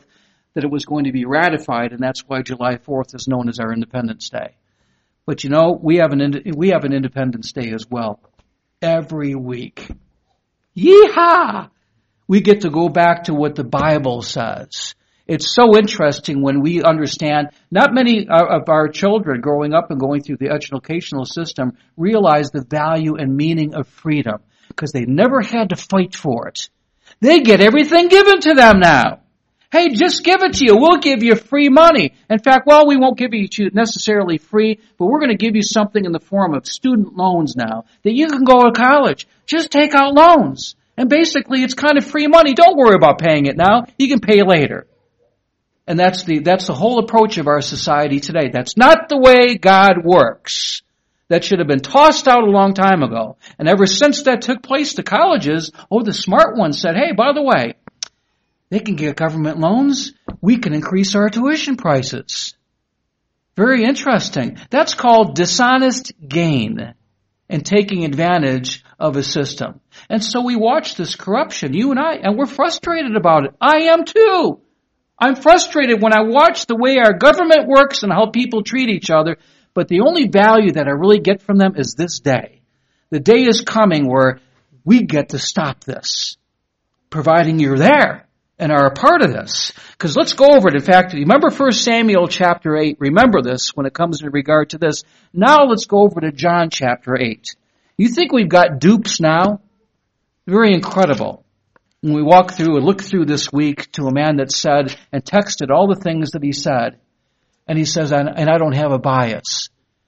that it was going to be ratified, and that's why July fourth is known as our Independence Day. But you know, we have an we have an Independence Day as well. Every week. Yeehaw! We get to go back to what the Bible says. It's so interesting when we understand, not many of our children growing up and going through the educational system realize the value and meaning of freedom because they never had to fight for it. They get everything given to them now. Hey, just give it to you. We'll give you free money. In fact, well, we won't give it to you necessarily free, but we're going to give you something in the form of student loans now that you can go to college. Just take out loans. And basically, it's kind of free money. Don't worry about paying it now. You can pay later. And that's the, that's the whole approach of our society today. That's not the way God works. That should have been tossed out a long time ago. And ever since that took place, the colleges, oh, the smart ones said, hey, by the way, they can get government loans. We can increase our tuition prices. Very interesting. That's called dishonest gain and taking advantage of a system. And so we watch this corruption, you and I, and we're frustrated about it. I am too. I'm frustrated when I watch the way our government works and how people treat each other. But the only value that I really get from them is this day. The day is coming where we get to stop this, providing you're there and are a part of this. Because let's go over it. In fact, remember First Samuel chapter eight. Remember this when it comes in regard to this. Now let's go over to John chapter eight. You think we've got dupes now? Very incredible. When we walk through and look through this week to a man that said and texted all the things that he said, and he says, and I don't have a bias.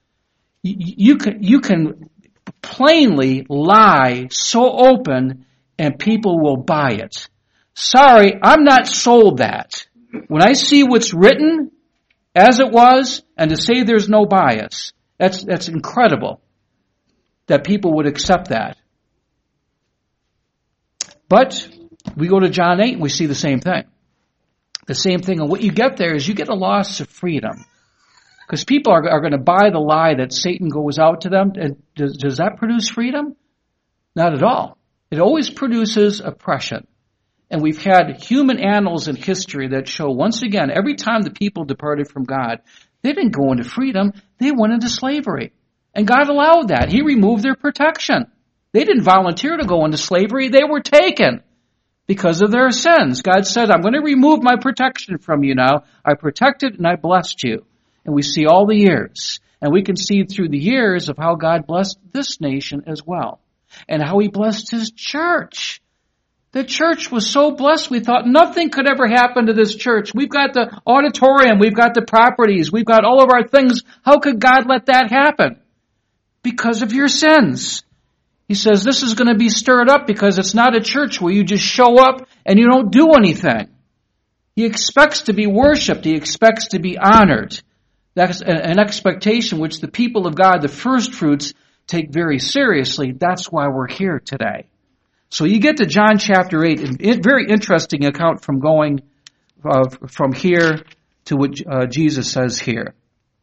You can, you can plainly lie so open and people will buy it. Sorry, I'm not sold that. When I see what's written as it was, and to say there's no bias, that's, that's incredible that people would accept that. But we go to John eight and we see the same thing. The same thing. And what you get there is you get a loss of freedom. Because people are, are going to buy the lie that Satan goes out to them. And does, does that produce freedom? Not at all. It always produces oppression. And we've had human annals in history that show, once again, every time the people departed from God, they didn't go into freedom, they went into slavery. And God allowed that. He removed their protection. They didn't volunteer to go into slavery, they were taken because of their sins. God said, I'm going to remove my protection from you now. I protected and I blessed you. And we see all the years. And we can see through the years of how God blessed this nation as well. And how He blessed His church. The church was so blessed, we thought nothing could ever happen to this church. We've got the auditorium, we've got the properties, we've got all of our things. How could God let that happen? Because of your sins. He says this is going to be stirred up because it's not a church where you just show up and you don't do anything. He expects to be worshiped. He expects to be honored. That's an expectation which the people of God, the first fruits, take very seriously. That's why we're here today. So you get to John chapter eight, a very interesting account from going uh, from here to what uh, Jesus says here.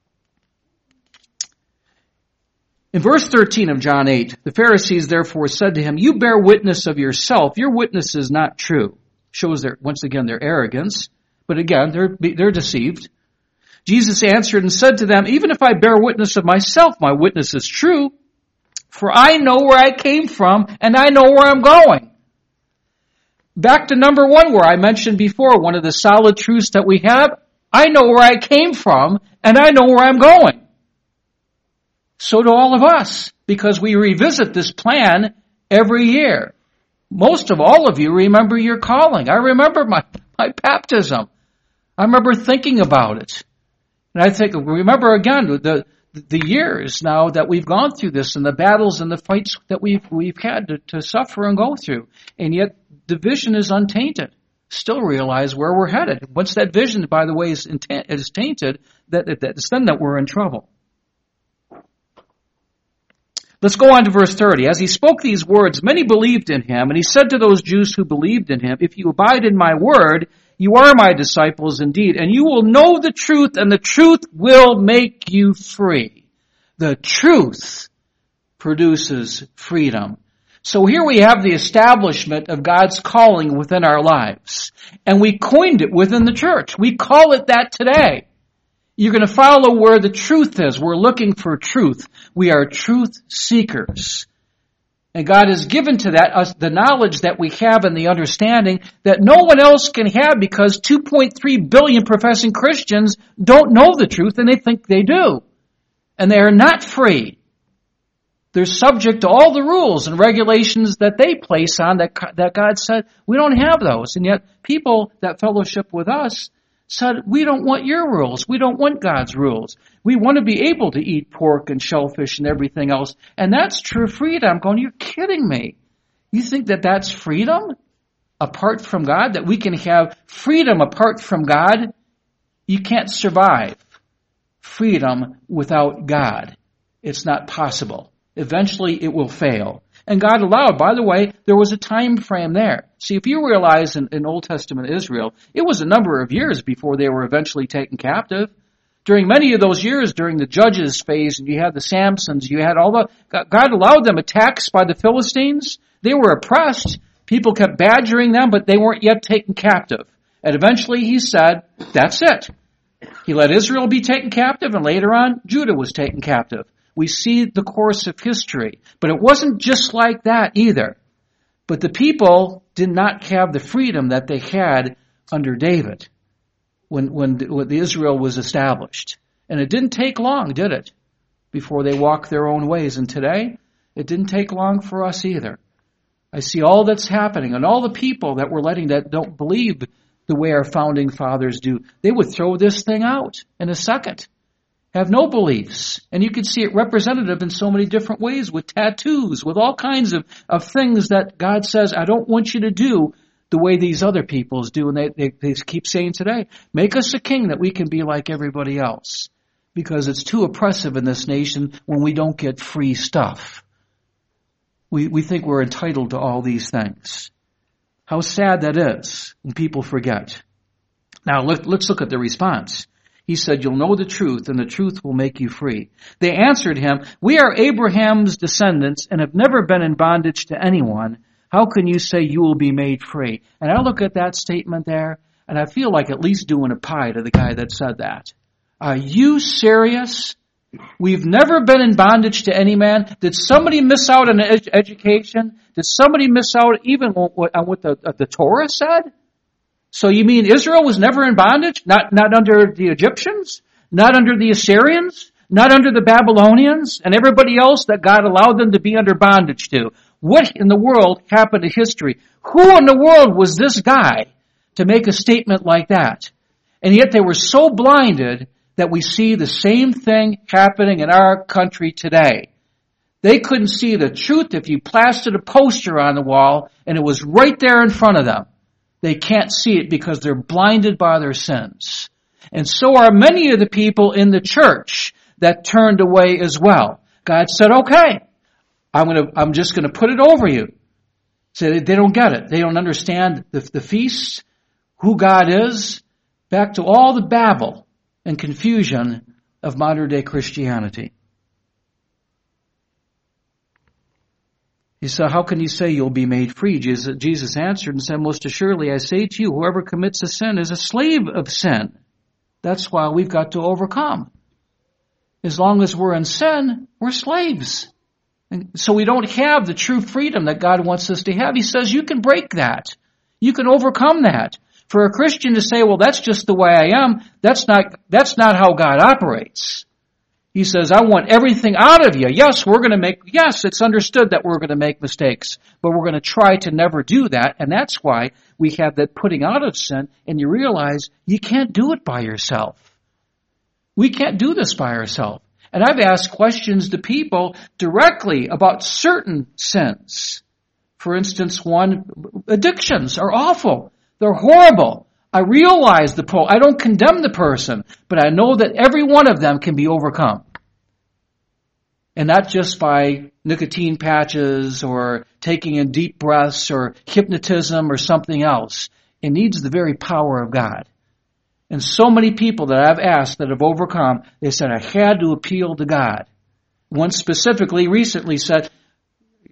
In verse thirteen of John eight, the Pharisees therefore said to him, you bear witness of yourself. Your witness is not true. Shows their, once again, their arrogance. But again, they're, they're deceived. Jesus answered and said to them, even if I bear witness of myself, my witness is true. For I know where I came from and I know where I'm going. Back to number one where I mentioned before, one of the solid truths that we have, I know where I came from and I know where I'm going. So do all of us, because we revisit this plan every year. Most of all of you remember your calling. I remember my, my baptism. I remember thinking about it. And I think, remember again, the, the years now that we've gone through this and the battles and the fights that we've, we've had to, to suffer and go through. And yet the vision is untainted. Still realize where we're headed. Once that vision, by the way, is, is tainted, that, that, it's then that we're in trouble. Let's go on to verse thirty. As he spoke these words, many believed in him, and he said to those Jews who believed in him, if you abide in my word, you are my disciples indeed, and you will know the truth, and the truth will make you free. The truth produces freedom. So here we have the establishment of God's calling within our lives. And we coined it within the church. We call it that today. You're going to follow where the truth is. We're looking for truth. We are truth seekers. And God has given to that us the knowledge that we have and the understanding that no one else can have, because two point three billion professing Christians don't know the truth and they think they do. And they are not free. They're subject to all the rules and regulations that they place on that, that God said, we don't have those. And yet people that fellowship with us said, we don't want your rules. We don't want God's rules. We want to be able to eat pork and shellfish and everything else. And that's true freedom. I'm going, you're kidding me. You think that that's freedom apart from God? That we can have freedom apart from God? You can't survive freedom without God. It's not possible. Eventually it will fail. And God allowed, by the way, there was a time frame there. See, if you realize in, in Old Testament Israel, it was a number of years before they were eventually taken captive. During many of those years, during the Judges phase, and you had the Samsons, you had all the, God allowed them attacks by the Philistines. They were oppressed. People kept badgering them, but they weren't yet taken captive. And eventually he said, that's it. He let Israel be taken captive, and later on, Judah was taken captive. We see the course of history. But it wasn't just like that either. But the people did not have the freedom that they had under David when, when, when Israel was established. And it didn't take long, did it, before they walked their own ways. And today, it didn't take long for us either. I see all that's happening, and all the people that we're letting that don't believe the way our founding fathers do. They would throw this thing out in a second. Have no beliefs. And you can see it representative in so many different ways, with tattoos, with all kinds of, of things that God says, I don't want you to do the way these other peoples do. And they, they, they keep saying today, make us a king that we can be like everybody else. Because it's too oppressive in this nation when we don't get free stuff. We, we think we're entitled to all these things. How sad that is when people forget. Now let, let's look at the response. He said, you'll know the truth, and the truth will make you free. They answered him, we are Abraham's descendants and have never been in bondage to anyone. How can you say you will be made free? And I look at that statement there, and I feel like at least doing a pie to the guy that said that. Are you serious? We've never been in bondage to any man. Did somebody miss out on ed- education? Did somebody miss out even on what, on what the, uh, the Torah said? So you mean Israel was never in bondage? Not, not under the Egyptians? Not under the Assyrians? Not under the Babylonians? And everybody else that God allowed them to be under bondage to? What in the world happened to history? Who in the world was this guy to make a statement like that? And yet they were so blinded that we see the same thing happening in our country today. They couldn't see the truth if you plastered a poster on the wall and it was right there in front of them. They can't see it because they're blinded by their sins. And so are many of the people in the church that turned away as well. God said, okay, I'm gonna, I'm just gonna put it over you. So they don't get it. They don't understand the, the feasts, who God is, back to all the babble and confusion of modern day Christianity. He said, how can you say you'll be made free? Jesus, Jesus answered and said, most assuredly I say to you, whoever commits a sin is a slave of sin. That's why we've got to overcome. As long as we're in sin, we're slaves. And so we don't have the true freedom that God wants us to have. He says you can break that. You can overcome that. For a Christian to say, well, that's just the way I am, that's not, that's not how God operates. He says, I want everything out of you. Yes, we're going to make, yes, it's understood that we're going to make mistakes, but we're going to try to never do that. And that's why we have that putting out of sin, and you realize you can't do it by yourself. We can't do this by ourselves. And I've asked questions to people directly about certain sins. For instance, one, addictions are awful. They're horrible. I realize the pro. I don't condemn the person, but I know that every one of them can be overcome. And not just by nicotine patches or taking in deep breaths or hypnotism or something else. It needs the very power of God. And so many people that I've asked that have overcome, they said, I had to appeal to God. One specifically recently said,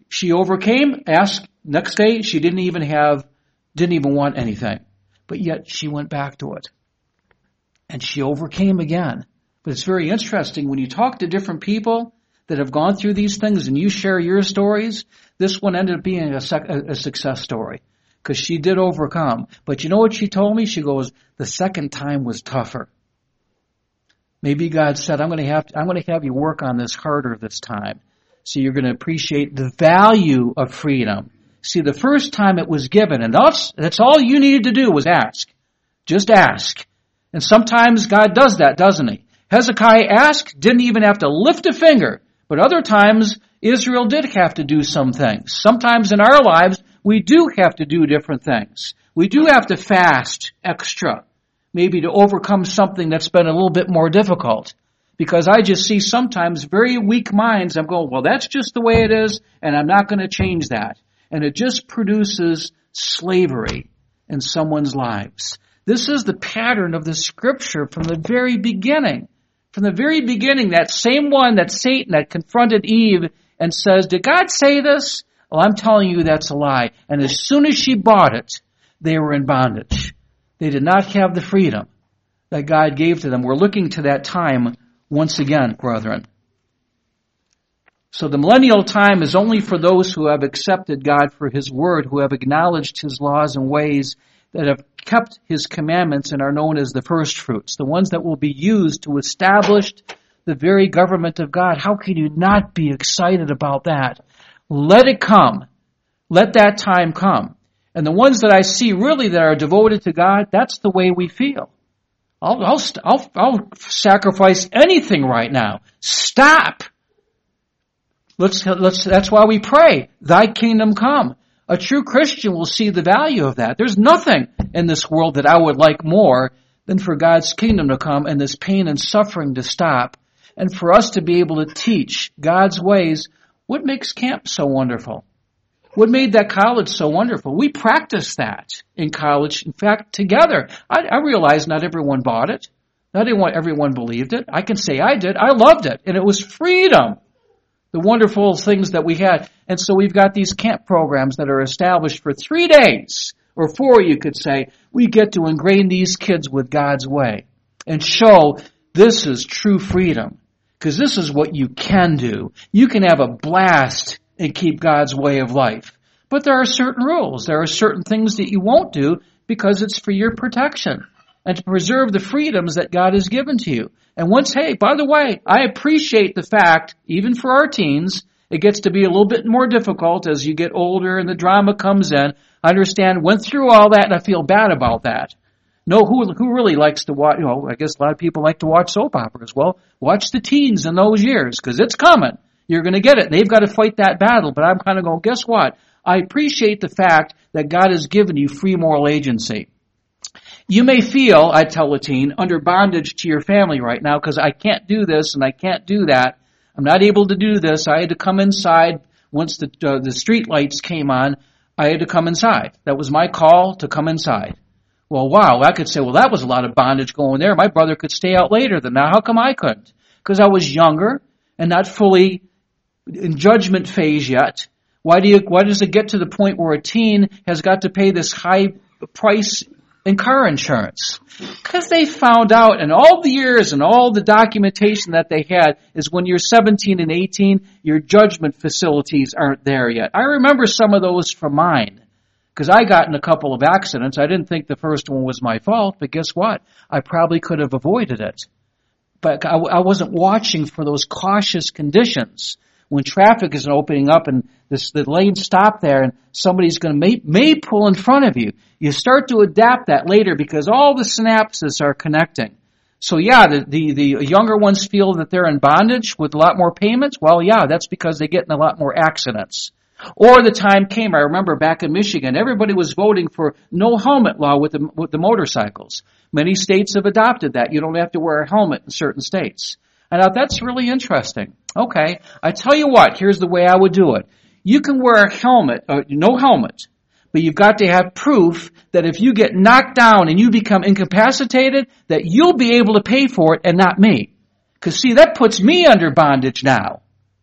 She overcame, asked, next day she didn't even have, didn't even want anything. But yet she went back to it. And she overcame again. But it's very interesting when you talk to different people that have gone through these things and you share your stories, this one ended up being a, sec- a success story. Because she did overcome. But you know what she told me? She goes, the second time was tougher. Maybe God said, I'm going to have to, I'm going to have you work on this harder this time. So you're going to appreciate the value of freedom. See, the first time it was given, and that's, that's all you needed to do was ask. Just ask. And sometimes God does that, doesn't he? Hezekiah asked, didn't even have to lift a finger. But other times, Israel did have to do some things. Sometimes in our lives, we do have to do different things. We do have to fast extra, maybe to overcome something that's been a little bit more difficult. Because I just see sometimes very weak minds, I'm going, well, that's just the way it is, and I'm not going to change that. And it just produces slavery in someone's lives. This is the pattern of the scripture from the very beginning. From the very beginning, that same one that Satan had confronted Eve and says, did God say this? Well, I'm telling you that's a lie. And as soon as she bought it, they were in bondage. They did not have the freedom that God gave to them. We're looking to that time once again, brethren. So the millennial time is only for those who have accepted God for His word, who have acknowledged His laws and ways, that have kept His commandments and are known as the first fruits, the ones that will be used to establish the very government of God. How can you not be excited about that? Let it come. Let that time come. And the ones that I see really that are devoted to God, that's the way we feel. I'll, I'll, I'll, I'll sacrifice anything right now. Stop. Let's, let's, that's why we pray, thy kingdom come. A true Christian will see the value of that. There's nothing in this world that I would like more than for God's kingdom to come and this pain and suffering to stop, and for us to be able to teach God's ways. What makes camp so wonderful? What made that college so wonderful? We practiced that in college, in fact, together. I, I realize not everyone bought it. Not everyone, everyone believed it. I can say I did. I loved it. And it was freedom. The wonderful things that we had. And so we've got these camp programs that are established for three days, or four, you could say. We get to ingrain these kids with God's way and show this is true freedom. Because this is what you can do. You can have a blast and keep God's way of life. But there are certain rules. There are certain things that you won't do because it's for your protection and to preserve the freedoms that God has given to you. And once, hey, by the way, I appreciate the fact, even for our teens, it gets to be a little bit more difficult as you get older and the drama comes in. I understand, went through all that, and I feel bad about that. No, who who really likes to watch, you know, I guess a lot of people like to watch soap operas. Well, watch the teens in those years, because it's coming. You're going to get it. They've got to fight that battle. But I'm kind of going, guess what? I appreciate the fact that God has given you free moral agency. You may feel, I tell a teen, under bondage to your family right now because I can't do this and I can't do that. I'm not able to do this. I had to come inside once the uh, the street lights came on. I had to come inside. That was my call to come inside. Well, wow, I could say, well, that was a lot of bondage going there. My brother could stay out later than that. How come I couldn't? Because I was younger and not fully in judgment phase yet. Why do you, why does it get to the point where a teen has got to pay this high price in car insurance? Because they found out in all the years and all the documentation that they had is when you're seventeen and eighteen, your judgment facilities aren't there yet. I remember some of those from mine. Because I got in a couple of accidents. I didn't think the first one was my fault, but guess what? I probably could have avoided it. But I, I wasn't watching for those cautious conditions. When traffic is opening up and this, the lane stop there and somebody's going to may, may pull in front of you, you start to adapt that later because all the synapses are connecting. So yeah, the, the, the younger ones feel that they're in bondage with a lot more payments. Well, yeah, that's because they get in a lot more accidents. Or the time came, I remember back in Michigan, everybody was voting for no helmet law with the, with the motorcycles. Many states have adopted that. You don't have to wear a helmet in certain states. I thought that's really interesting. Okay, I tell you what, here's the way I would do it. You can wear a helmet, uh, no helmet, but you've got to have proof that if you get knocked down and you become incapacitated, that you'll be able to pay for it and not me. Because see, that puts me under bondage now.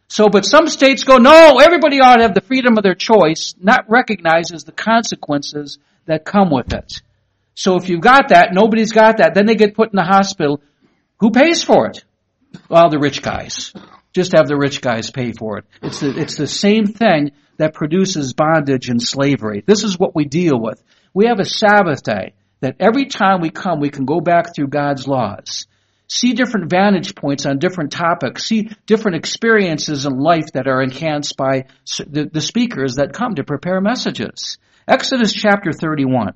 So, but some states go, no, everybody ought to have the freedom of their choice, not recognizes the consequences that come with it. So if you've got that, nobody's got that, then they get put in the hospital. Who pays for it? Well, the rich guys. Just have the rich guys pay for it. It's the, it's the same thing that produces bondage and slavery. This is what we deal with. We have a Sabbath day that every time we come, we can go back through God's laws, see different vantage points on different topics, see different experiences in life that are enhanced by the, the speakers that come to prepare messages. Exodus chapter thirty-one.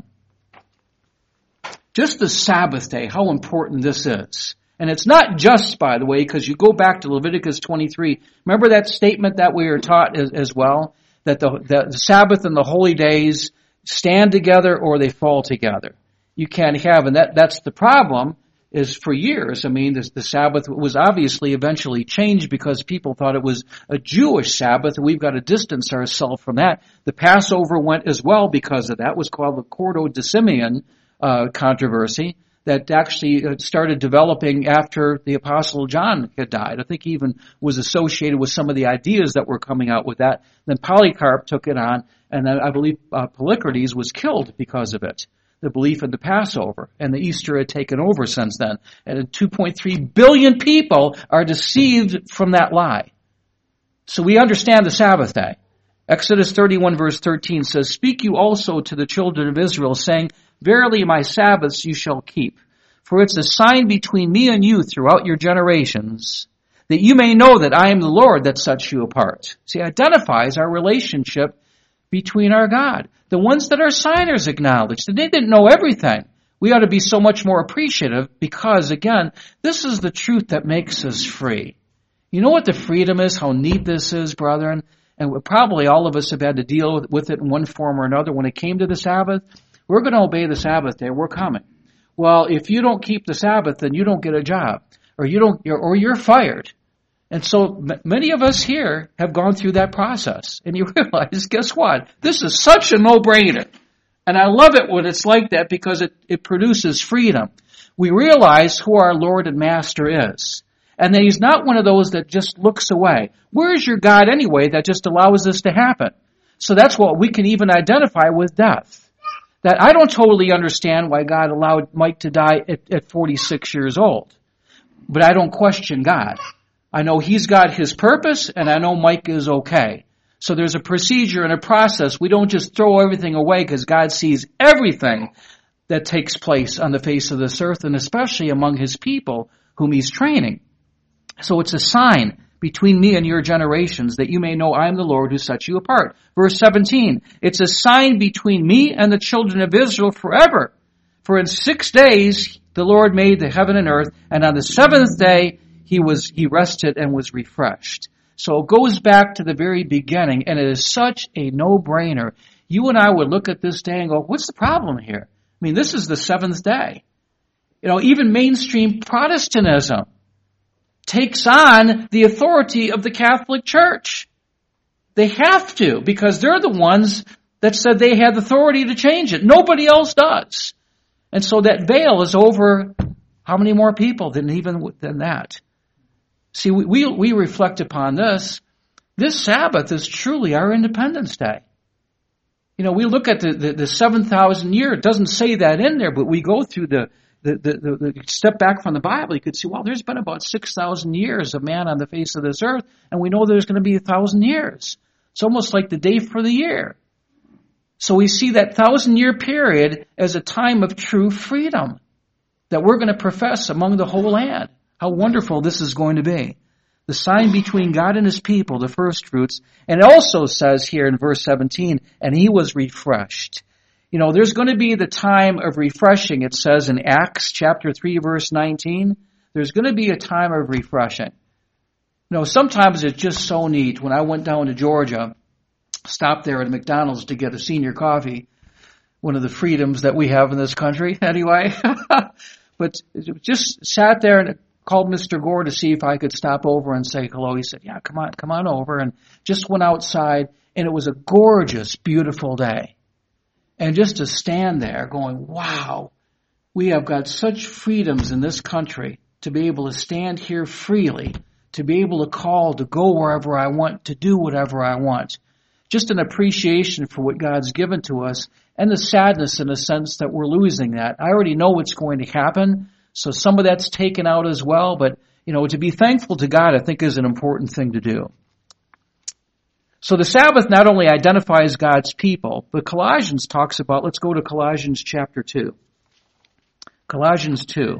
Just the Sabbath day, how important this is. And it's not just, by the way, because you go back to Leviticus twenty-three. Remember that statement that we were taught as, as well? That the, the, the Sabbath and the holy days stand together or they fall together. You can't have, and that, that's the problem, is for years. I mean, this, the Sabbath was obviously eventually changed because people thought it was a Jewish Sabbath, and we've got to distance ourselves from that. The Passover went as well because of that. It was called the Cordo de Simeon uh, controversy that actually started developing after the Apostle John had died. I think he even was associated with some of the ideas that were coming out with that. Then Polycarp took it on, and then I believe uh, Polycrates was killed because of it. The belief in the Passover, and the Easter had taken over since then. And two point three billion people are deceived from that lie. So we understand the Sabbath day. Exodus thirty-one verse thirteen says, "Speak you also to the children of Israel, saying, Verily my Sabbaths you shall keep. For it's a sign between me and you throughout your generations, that you may know that I am the Lord that sets you apart." See, it identifies our relationship between our God. The ones that our signers acknowledged, that they didn't know everything. We ought to be so much more appreciative because, again, this is the truth that makes us free. You know what the freedom is, how neat this is, brethren? And probably all of us have had to deal with it in one form or another. When it came to the Sabbath, we're going to obey the Sabbath day. We're coming. Well, if you don't keep the Sabbath, then you don't get a job, or you don't, or you're fired. And so many of us here have gone through that process. And you realize, guess what? This is such a no-brainer. And I love it when it's like that because it, it produces freedom. We realize who our Lord and Master is. And that He's not one of those that just looks away. Where is your God anyway that just allows this to happen? So that's what we can even identify with death. That I don't totally understand why God allowed Mike to die at, at forty-six years old. But I don't question God. I know He's got His purpose, and I know Mike is okay. So there's a procedure and a process. We don't just throw everything away because God sees everything that takes place on the face of this earth, and especially among His people whom He's training. So it's a sign between me and your generations that you may know I am the Lord who sets you apart. Verse seventeen, it's a sign between me and the children of Israel forever. For in six days the Lord made the heaven and earth, and on the seventh day He was, he rested and was refreshed. So it goes back to the very beginning, and it is such a no-brainer. You and I would look at this day and go, what's the problem here? I mean, this is the seventh day. You know, even mainstream Protestantism takes on the authority of the Catholic Church. They have to, because they're the ones that said they had authority to change it. Nobody else does. And so that veil is over how many more people than even than that? See, we, we, we reflect upon this. This Sabbath is truly our Independence Day. You know, we look at the, the, the seven thousand year. It doesn't say that in there, but we go through the, the, the, the, the step back from the Bible. You could see, well, there's been about six thousand years of man on the face of this earth, and we know there's going to be a thousand years. It's almost like the day for the year. So we see that thousand year period as a time of true freedom that we're going to profess among the whole land. How wonderful this is going to be. The sign between God and His people, the first fruits. And it also says here in verse seventeen, and He was refreshed. You know, there's going to be the time of refreshing, it says in Acts chapter three, verse nineteen. There's going to be a time of refreshing. You know, sometimes it's just so neat. When I went down to Georgia, stopped there at McDonald's to get a senior coffee, one of the freedoms that we have in this country, anyway. But just sat there and called Mister Gore to see if I could stop over and say hello. He said, yeah, come on, come on over. And just went outside, and it was a gorgeous, beautiful day. And just to stand there going, wow, we have got such freedoms in this country to be able to stand here freely, to be able to call, to go wherever I want, to do whatever I want. Just an appreciation for what God's given to us, and the sadness in a sense that we're losing that. I already know what's going to happen, so some of that's taken out as well, but, you know, to be thankful to God, I think, is an important thing to do. So the Sabbath not only identifies God's people, but Colossians talks about, let's go to Colossians chapter two. Colossians two.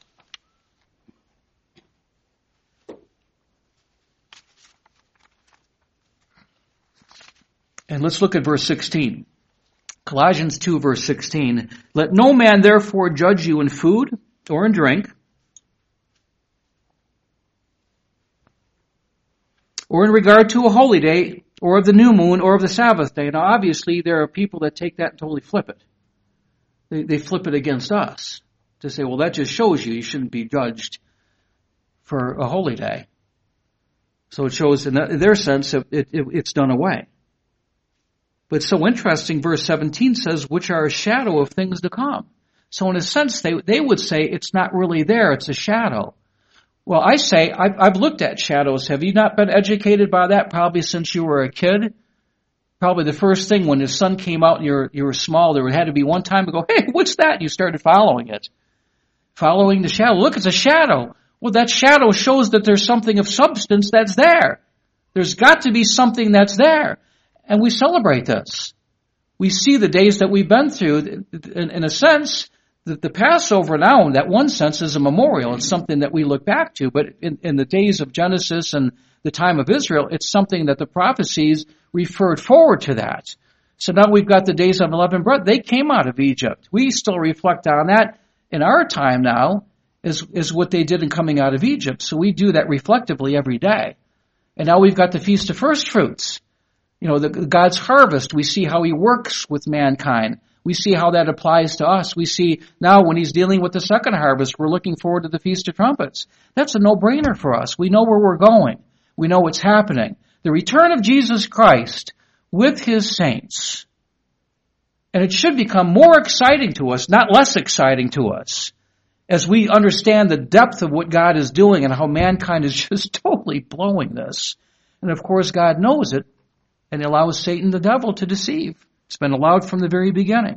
And let's look at verse sixteen. Colossians two, verse sixteen. Let no man therefore judge you in food or in drink, or in regard to a holy day, or of the new moon, or of the Sabbath day. Now, obviously, there are people that take that and totally flip it. They, they flip it against us to say, well, that just shows you you shouldn't be judged for a holy day. So it shows in their sense it, it, it's done away. But it's so interesting, verse seventeen says, which are a shadow of things to come. So in a sense, they, they would say it's not really there, it's a shadow. Well, I say, I've, I've looked at shadows. Have you not been educated by that probably since you were a kid? Probably the first thing when the sun came out and you were, you were small, there had to be one time to go, hey, what's that? And you started following it. Following the shadow. Look, it's a shadow. Well, that shadow shows that there's something of substance that's there. There's got to be something that's there. And we celebrate this. We see the days that we've been through, in, in a sense, the, the Passover now, in that one sense, is a memorial. It's something that we look back to. But in, in the days of Genesis and the time of Israel, it's something that the prophecies referred forward to that. So now we've got the days of unleavened bread. They came out of Egypt. We still reflect on that in our time now, is, is what they did in coming out of Egypt. So we do that reflectively every day. And now we've got the Feast of First Fruits. You know, the, God's harvest. We see how He works with mankind. We see how that applies to us. We see now when He's dealing with the second harvest, we're looking forward to the Feast of Trumpets. That's a no-brainer for us. We know where we're going. We know what's happening. The return of Jesus Christ with His saints. And it should become more exciting to us, not less exciting to us, as we understand the depth of what God is doing and how mankind is just totally blowing this. And of course, God knows it and allows Satan, the devil, to deceive. It's been allowed from the very beginning.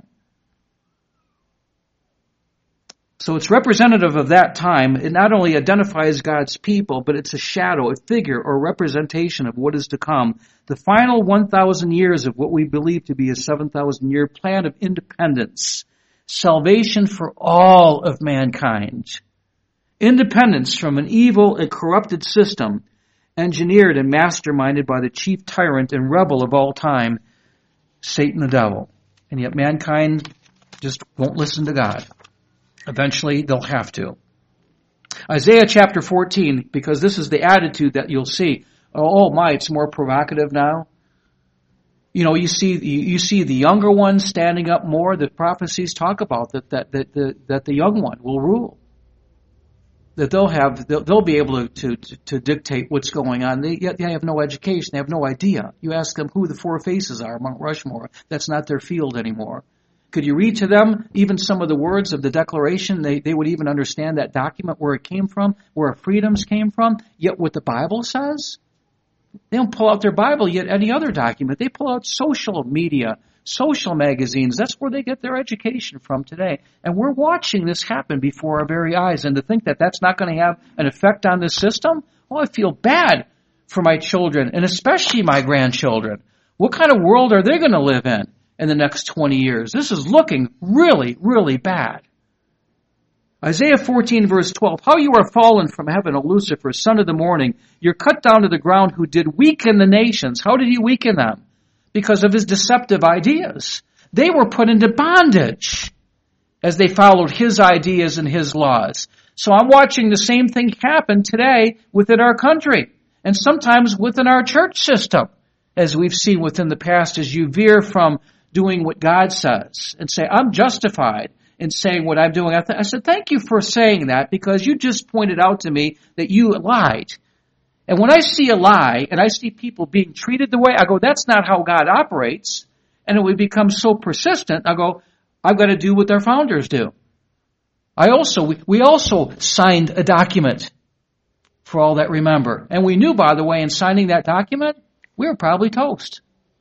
So it's representative of that time. It not only identifies God's people, but it's a shadow, a figure, or representation of what is to come. The final one thousand years of what we believe to be a seven thousand year plan of independence. Salvation for all of mankind. Independence from an evil and corrupted system, engineered and masterminded by the chief tyrant and rebel of all time, Satan the devil. And yet mankind just won't listen to God. Eventually they'll have to. Isaiah chapter fourteen, because this is the attitude that you'll see. Oh my, it's more provocative now. You know, you see, you see the younger ones standing up more. The prophecies talk about that, that, that, the, that the young one will rule. That they'll have, they'll, they'll be able to, to, to dictate what's going on. They, they have no education. They have no idea. You ask them who the four faces are, Mount Rushmore. That's not their field anymore. Could you read to them even some of the words of the Declaration? They, they would even understand that document, where it came from, where our freedoms came from, yet what the Bible says? They don't pull out their Bible yet any other document. They pull out social media, social magazines. That's where they get their education from today. And we're watching this happen before our very eyes. And to think that that's not going to have an effect on this system, oh, I feel bad for my children, and especially my grandchildren. What kind of world are they going to live in in the next twenty years? This is looking really, really bad. Isaiah fourteen, verse twelve, how you are fallen from heaven, O Lucifer, son of the morning. You're cut down to the ground, who did weaken the nations. How did He weaken them? Because of His deceptive ideas. They were put into bondage as they followed His ideas and His laws. So I'm watching the same thing happen today within our country, and sometimes within our church system, as we've seen within the past, as you veer from doing what God says and say, I'm justified in saying what I'm doing. I, th- I said, thank you for saying that, because you just pointed out to me that you lied. And when I see a lie and I see people being treated the way, I go, that's not how God operates. And it would become so persistent. I go, I've got to do what our founders do. I also, we, we also signed a document for all that remember. And we knew, by the way, in signing that document, we were probably toast.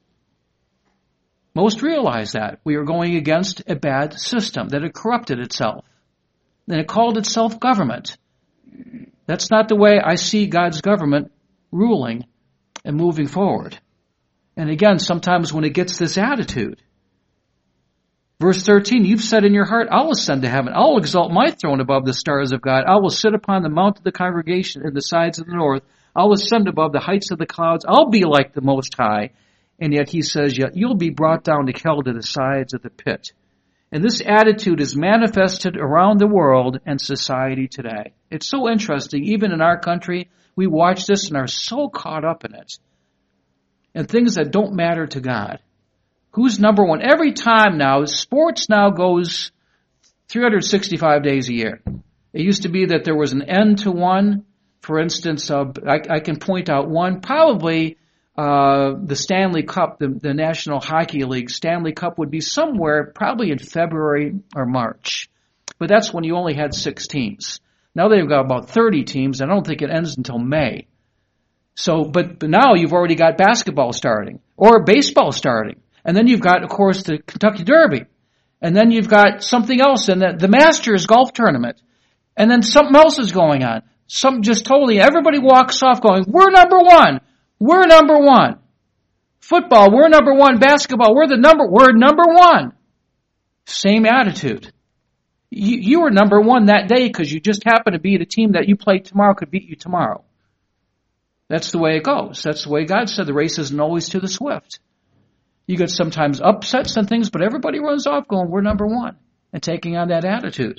Most realized that. We were going against a bad system, that had corrupted itself. And it called itself government. That's not the way I see God's government ruling and moving forward. And again, sometimes when it gets this attitude, verse thirteen, you've said in your heart, I'll ascend to heaven. I'll exalt my throne above the stars of God. I will sit upon the mount of the congregation in the sides of the north. I'll ascend above the heights of the clouds. I'll be like the Most High. And yet he says, yet you'll be brought down to hell, to the sides of the pit. And this attitude is manifested around the world and society today. It's so interesting. Even in our country, we watch this and are so caught up in it. And things that don't matter to God. Who's number one? Every time now, sports now goes three hundred sixty-five days a year. It used to be that there was an end to one. For instance, uh, I, I can point out one, probably uh, the Stanley Cup, the, the National Hockey League Stanley Cup would be somewhere probably in February or March. But that's when you only had six teams. Now they've got about thirty teams. I don't think it ends until May. So, but, but now you've already got basketball starting or baseball starting. And then you've got, of course, the Kentucky Derby. And then you've got something else in the, the Masters golf tournament. And then something else is going on. Some just totally, everybody walks off going, we're number one. We're number one. Football, we're number one. Basketball, we're the number, we're number one. Same attitude. You, you were number one that day because you just happened to beat a team that you play tomorrow could beat you tomorrow. That's the way it goes. That's the way God said the race isn't always to the swift. You get sometimes upsets and things, but everybody runs off going, we're number one, and taking on that attitude.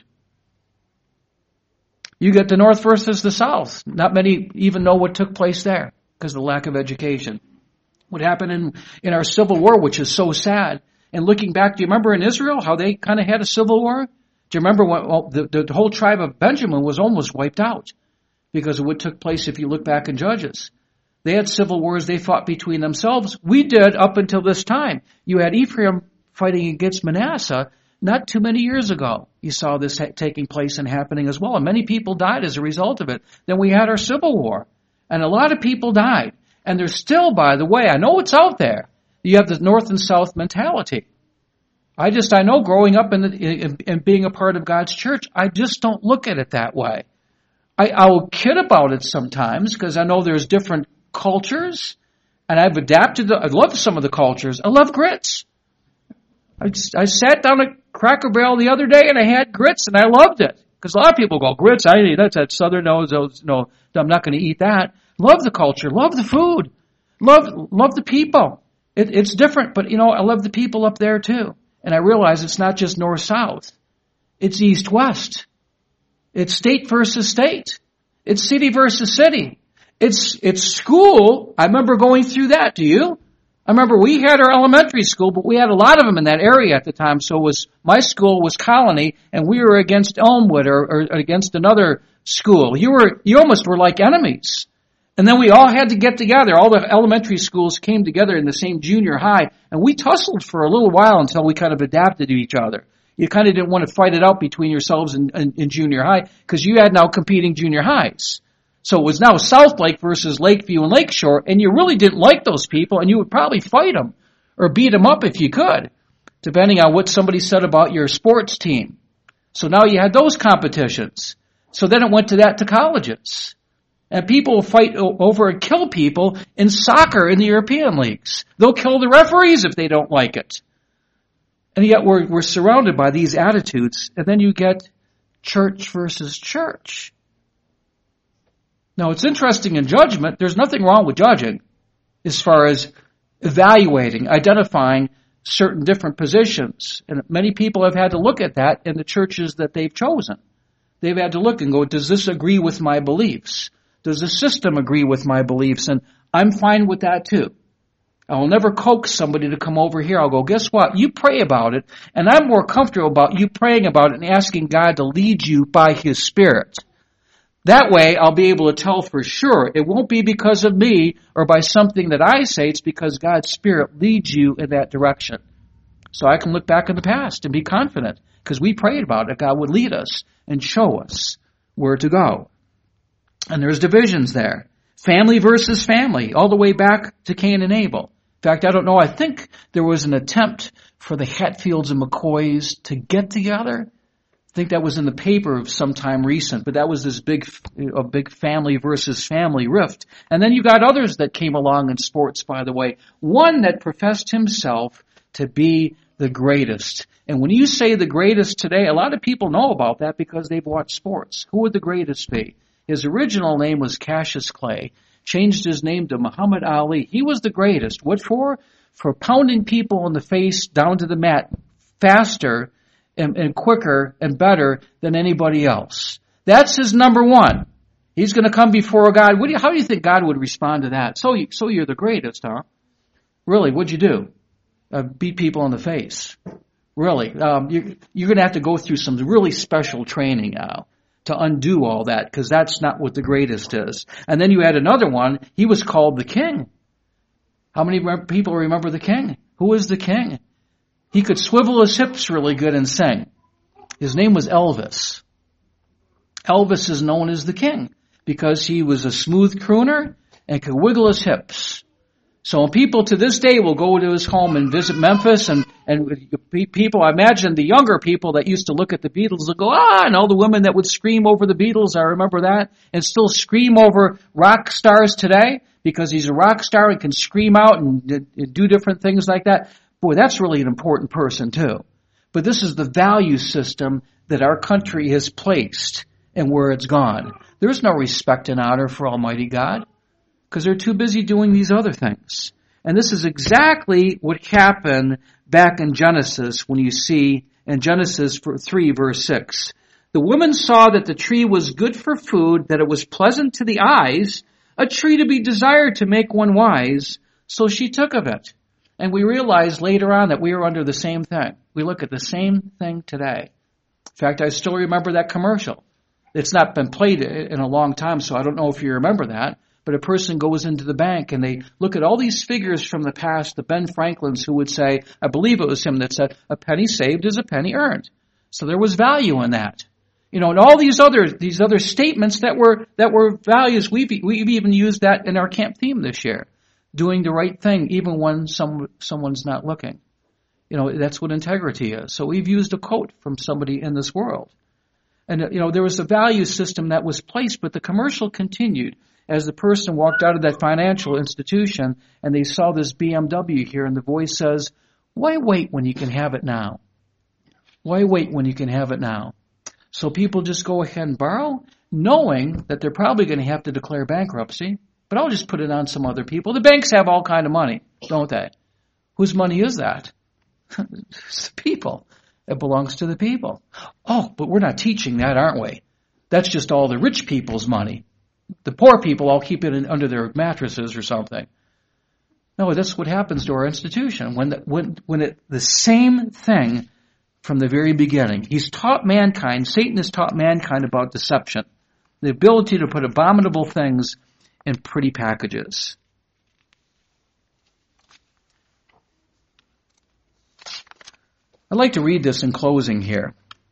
You get the North versus the South. Not many even know what took place there because of the lack of education. What happened in, in our Civil War, which is so sad. And looking back, do you remember in Israel how they kind of had a civil war? Do you remember when well, the, the whole tribe of Benjamin was almost wiped out because of what took place if you look back in Judges? They had civil wars they fought between themselves. We did up until this time. You had Ephraim fighting against Manasseh not too many years ago. You saw this ha- taking place and happening as well. And many people died as a result of it. Then we had our civil war. And a lot of people died. And there's still, by the way, I know it's out there. You have the North and South mentality. I just, I know growing up in the, in, in being a part of God's church, I just don't look at it that way. I, I'll kid about it sometimes because I know there's different cultures, and I've adapted. The, I love some of the cultures. I love grits. I, just, I sat down at Cracker Barrel the other day, and I had grits, and I loved it. Because a lot of people go, grits, I that's that Southern, no, no, I'm not going to eat that. Love the culture. Love the food. Love love the people. It, it's different, but, you know, I love the people up there, too. And I realize it's not just north-south. It's east-west. It's state versus state. It's city versus city. It's, it's school. I remember going through that. Do you? I remember we had our elementary school, but we had a lot of them in that area at the time. So it was, my school was Colony, and we were against Elmwood or, or against another school. You were, you almost were like enemies. And then we all had to get together. All the elementary schools came together in the same junior high, and we tussled for a little while until we kind of adapted to each other. You kind of didn't want to fight it out between yourselves in, in, in junior high because you had now competing junior highs. So it was now South Lake versus Lakeview and Lakeshore, and you really didn't like those people, and you would probably fight them or beat them up if you could, depending on what somebody said about your sports team. So now you had those competitions. So then it went to that to colleges. And people will fight over and kill people in soccer in the European leagues. They'll kill the referees if they don't like it. And yet we're, we're surrounded by these attitudes, and then you get church versus church. Now, it's interesting in judgment. There's nothing wrong with judging as far as evaluating, identifying certain different positions. And many people have had to look at that in the churches that they've chosen. They've had to look and go, does this agree with my beliefs? Does the system agree with my beliefs? And I'm fine with that too. I will never coax somebody to come over here. I'll go, guess what? You pray about it, and I'm more comfortable about you praying about it and asking God to lead you by His Spirit. That way, I'll be able to tell for sure it won't be because of me or by something that I say. It's because God's Spirit leads you in that direction. So I can look back in the past and be confident because we prayed about it. God would lead us and show us where to go. And there's divisions there. Family versus family, all the way back to Cain and Abel. In fact, I don't know, I think there was an attempt for the Hatfields and McCoys to get together. I think that was in the paper sometime recent, but that was this big, a big family versus family rift. And then you got others that came along in sports, by the way. One that professed himself to be the greatest. And when you say the greatest today, a lot of people know about that because they've watched sports. Who would the greatest be? His original name was Cassius Clay, changed his name to Muhammad Ali. He was the greatest. What for? For pounding people in the face down to the mat faster and, and quicker and better than anybody else. That's his number one. He's going to come before God. What do you, how do you think God would respond to that? So, you, so you're the greatest, huh? Really, what'd you do? Uh, beat people in the face. Really. Um, you, you're going to have to go through some really special training now to undo all that, because that's not what the greatest is. And then you had another one. He was called the king. How many people remember the king? Who is the king? He could swivel his hips really good and sing. His name was Elvis. Elvis is known as the king because he was a smooth crooner and could wiggle his hips. So when people to this day will go to his home and visit Memphis, and, and people, I imagine the younger people that used to look at the Beatles will go, ah, and all the women that would scream over the Beatles, I remember that, and still scream over rock stars today because he's a rock star and can scream out and do different things like that. Boy, that's really an important person too. But this is the value system that our country has placed and where it's gone. There's no respect and honor for Almighty God, because they're too busy doing these other things. And this is exactly what happened back in Genesis when you see in Genesis three verse six. The woman saw that the tree was good for food, that it was pleasant to the eyes, a tree to be desired to make one wise, so she took of it. And we realized later on that we were under the same thing. We look at the same thing today. In fact, I still remember that commercial. It's not been played in a long time, so I don't know if you remember that. But a person goes into the bank and they look at all these figures from the past, the Ben Franklins who would say, I believe it was him that said, a penny saved is a penny earned. So there was value in that. You know, and all these other, these other statements that were, that were values, we've, we've even used that in our camp theme this year. Doing the right thing even when some, someone's not looking. You know, that's what integrity is. So we've used a quote from somebody in this world. And, you know, there was a value system that was placed, but the commercial continued. As the person walked out of that financial institution and they saw this B M W here and the voice says, why wait when you can have it now? Why wait when you can have it now? So people just go ahead and borrow, knowing that they're probably going to have to declare bankruptcy, but I'll just put it on some other people. The banks have all kind of money, don't they? Whose money is that? It's the people. It belongs to the people. Oh, but we're not teaching that, aren't we? That's just all the rich people's money. The poor people all keep it in, under their mattresses or something. No, that's what happens to our institution. When the, when when it, the same thing from the very beginning. He's taught mankind, Satan has taught mankind about deception. The ability to put abominable things in pretty packages. I'd like to read this in closing here.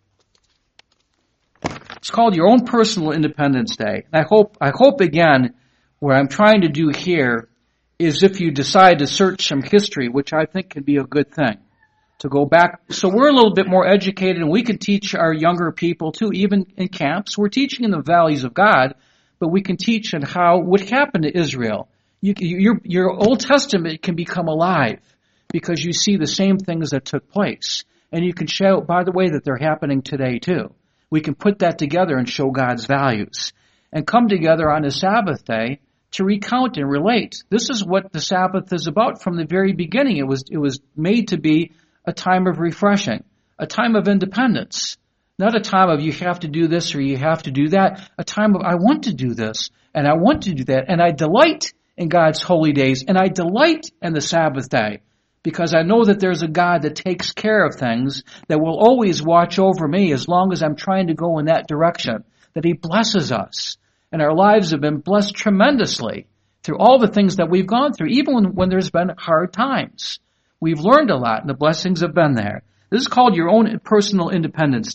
It's called Your Own Personal Independence Day. And I hope, I hope again, what I'm trying to do here is if you decide to search some history, which I think can be a good thing, to go back. So we're a little bit more educated and we can teach our younger people too, even in camps. We're teaching them the values of God, but we can teach on how, what happened to Israel. You, your, your Old Testament can become alive because you see the same things that took place. And you can show, by the way, that they're happening today too. We can put that together and show God's values and come together on a Sabbath day to recount and relate. This is what the Sabbath is about from the very beginning. It was, it was made to be a time of refreshing, a time of independence, not a time of you have to do this or you have to do that, a time of I want to do this and I want to do that and I delight in God's holy days and I delight in the Sabbath day. Because I know that there's a God that takes care of things, that will always watch over me as long as I'm trying to go in that direction, that He blesses us. And our lives have been blessed tremendously through all the things that we've gone through, even when, when there's been hard times. We've learned a lot, and the blessings have been there. This is called Your Own Personal Independence Day.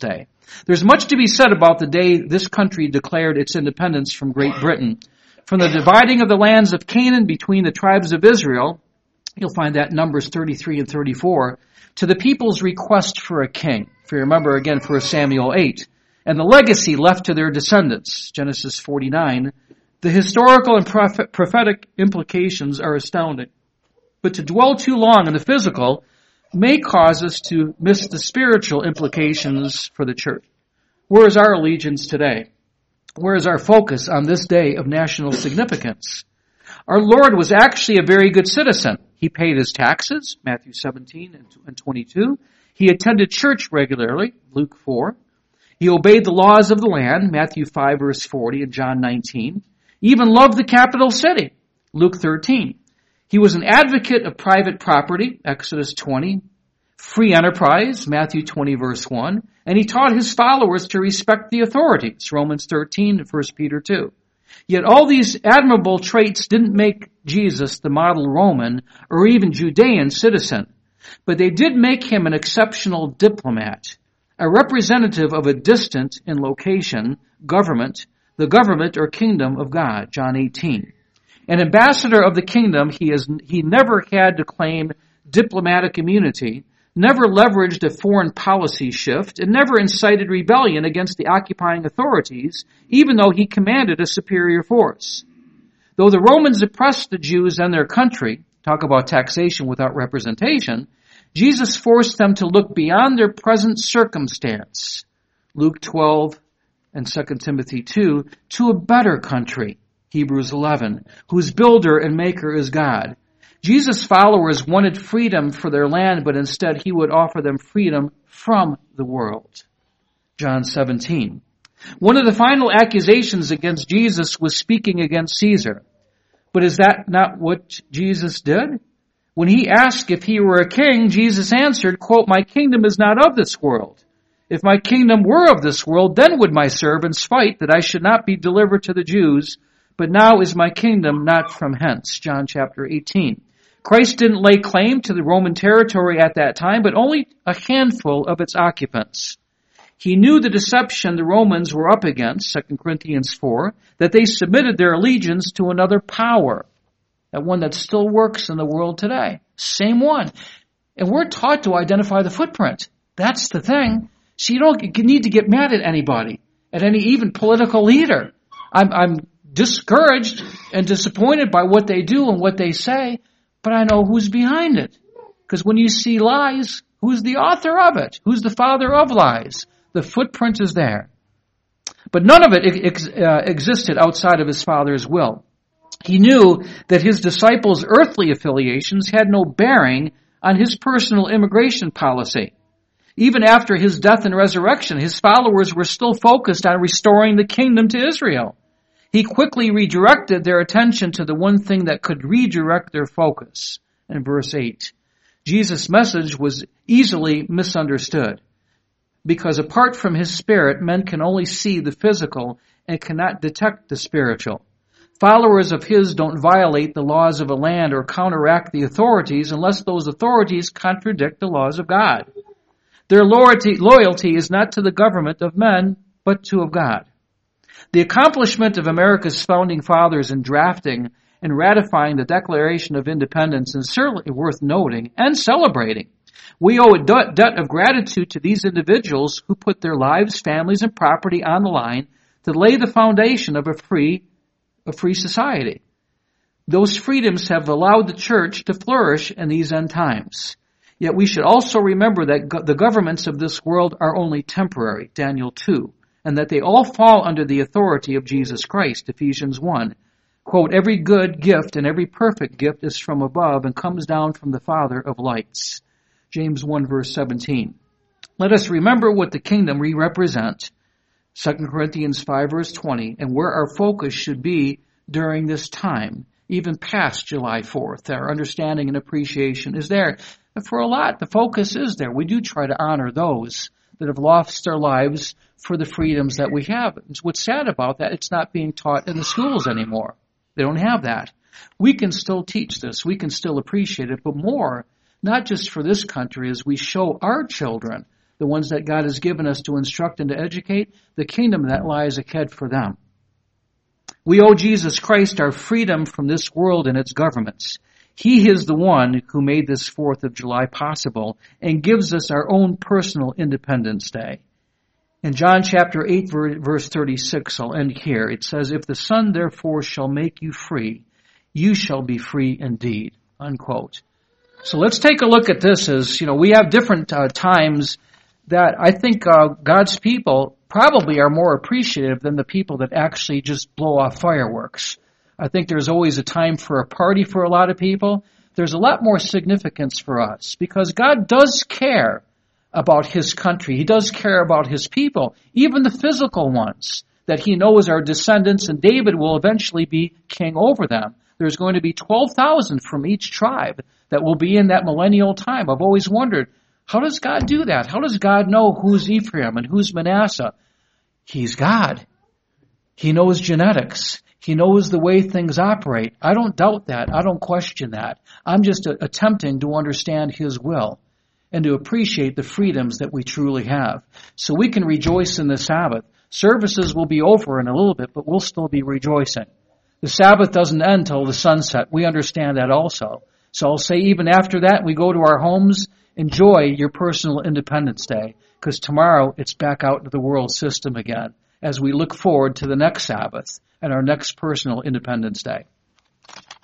There's much to be said about the day this country declared its independence from Great Britain. From the dividing of the lands of Canaan between the tribes of Israel, you'll find that in Numbers thirty-three and thirty-four, to the people's request for a king. If you remember again, First Samuel eight. And the legacy left to their descendants, Genesis forty-nine. The historical and prophetic implications are astounding. But to dwell too long on the physical may cause us to miss the spiritual implications for the church. Where is our allegiance today? Where is our focus on this day of national significance? Our Lord was actually a very good citizen. He paid his taxes, Matthew seventeen and twenty-two. He attended church regularly, Luke four. He obeyed the laws of the land, Matthew five verse forty and John nineteen. He even loved the capital city, Luke thirteen. He was an advocate of private property, Exodus twenty. Free enterprise, Matthew twenty verse one. And he taught his followers to respect the authorities, Romans thirteen and First Peter two. Yet all these admirable traits didn't make Jesus the model Roman or even Judean citizen, but they did make him an exceptional diplomat, a representative of a distant in location government, the government or kingdom of God, John eighteen. An ambassador of the kingdom, he is he never had to claim diplomatic immunity, never leveraged a foreign policy shift, and never incited rebellion against the occupying authorities, even though he commanded a superior force. Though the Romans oppressed the Jews and their country, talk about taxation without representation, Jesus forced them to look beyond their present circumstance, Luke twelve and Second Timothy two, to a better country, Hebrews eleven, whose builder and maker is God. Jesus' followers wanted freedom for their land, but instead he would offer them freedom from the world. John seventeen. One of the final accusations against Jesus was speaking against Caesar. But is that not what Jesus did? When he asked if he were a king, Jesus answered, quote, "My kingdom is not of this world. If my kingdom were of this world, then would my servants fight that I should not be delivered to the Jews. But now is my kingdom not from hence." John chapter eighteen. Christ didn't lay claim to the Roman territory at that time, but only a handful of its occupants. He knew the deception the Romans were up against, Second Corinthians four, that they submitted their allegiance to another power, that one that still works in the world today. Same one. And we're taught to identify the footprint. That's the thing. So you don't need to get mad at anybody, at any even political leader. I'm, I'm discouraged and disappointed by what they do and what they say, but I know who's behind it. Because when you see lies, who's the author of it? Who's the father of lies? The footprint is there. But none of it ex- uh, existed outside of his Father's will. He knew that his disciples' earthly affiliations had no bearing on his personal immigration policy. Even after his death and resurrection, his followers were still focused on restoring the kingdom to Israel. He quickly redirected their attention to the one thing that could redirect their focus. In verse eight, Jesus' message was easily misunderstood because apart from his spirit, men can only see the physical and cannot detect the spiritual. Followers of his don't violate the laws of a land or counteract the authorities unless those authorities contradict the laws of God. Their loyalty, loyalty is not to the government of men, but to of God. The accomplishment of America's founding fathers in drafting and ratifying the Declaration of Independence is certainly worth noting and celebrating. We owe a debt of gratitude to these individuals who put their lives, families, and property on the line to lay the foundation of a free, a free society. Those freedoms have allowed the church to flourish in these end times. Yet we should also remember that go- the governments of this world are only temporary, Daniel two, and that they all fall under the authority of Jesus Christ, Ephesians one. Quote, "Every good gift and every perfect gift is from above and comes down from the Father of lights." James one verse seventeen. Let us remember what the kingdom we represent, Second Corinthians five verse twenty, and where our focus should be during this time, even past July fourth. Our understanding and appreciation is there. And for a lot, the focus is there. We do try to honor those that have lost their lives for the freedoms that we have. And what's sad about that, it's not being taught in the schools anymore. They don't have that. We can still teach this. We can still appreciate it, but more, not just for this country, as we show our children the ones that God has given us to instruct and to educate, the kingdom that lies ahead for them. We owe Jesus Christ our freedom from this world and its governments. He is the one who made this fourth of July possible and gives us our own personal Independence Day. In John chapter eight, verse thirty-six, I'll end here. It says, "If the Son therefore shall make you free, you shall be free indeed." Unquote. So let's take a look at this as, you know, we have different uh, times that I think uh, God's people probably are more appreciative than the people that actually just blow off fireworks. I think there's always a time for a party for a lot of people. There's a lot more significance for us because God does care about His country. He does care about His people, even the physical ones that He knows are descendants, and David will eventually be king over them. There's going to be twelve thousand from each tribe that will be in that millennial time. I've always wondered, how does God do that? How does God know who's Ephraim and who's Manasseh? He's God. He knows genetics. He knows the way things operate. I don't doubt that. I don't question that. I'm just a- attempting to understand His will and to appreciate the freedoms that we truly have. So we can rejoice in the Sabbath. Services will be over in a little bit, but we'll still be rejoicing. The Sabbath doesn't end till the sunset. We understand that also. So I'll say even after that, we go to our homes, enjoy your personal Independence Day, because tomorrow it's back out into the world system again as we look forward to the next Sabbath and our next personal Independence Day.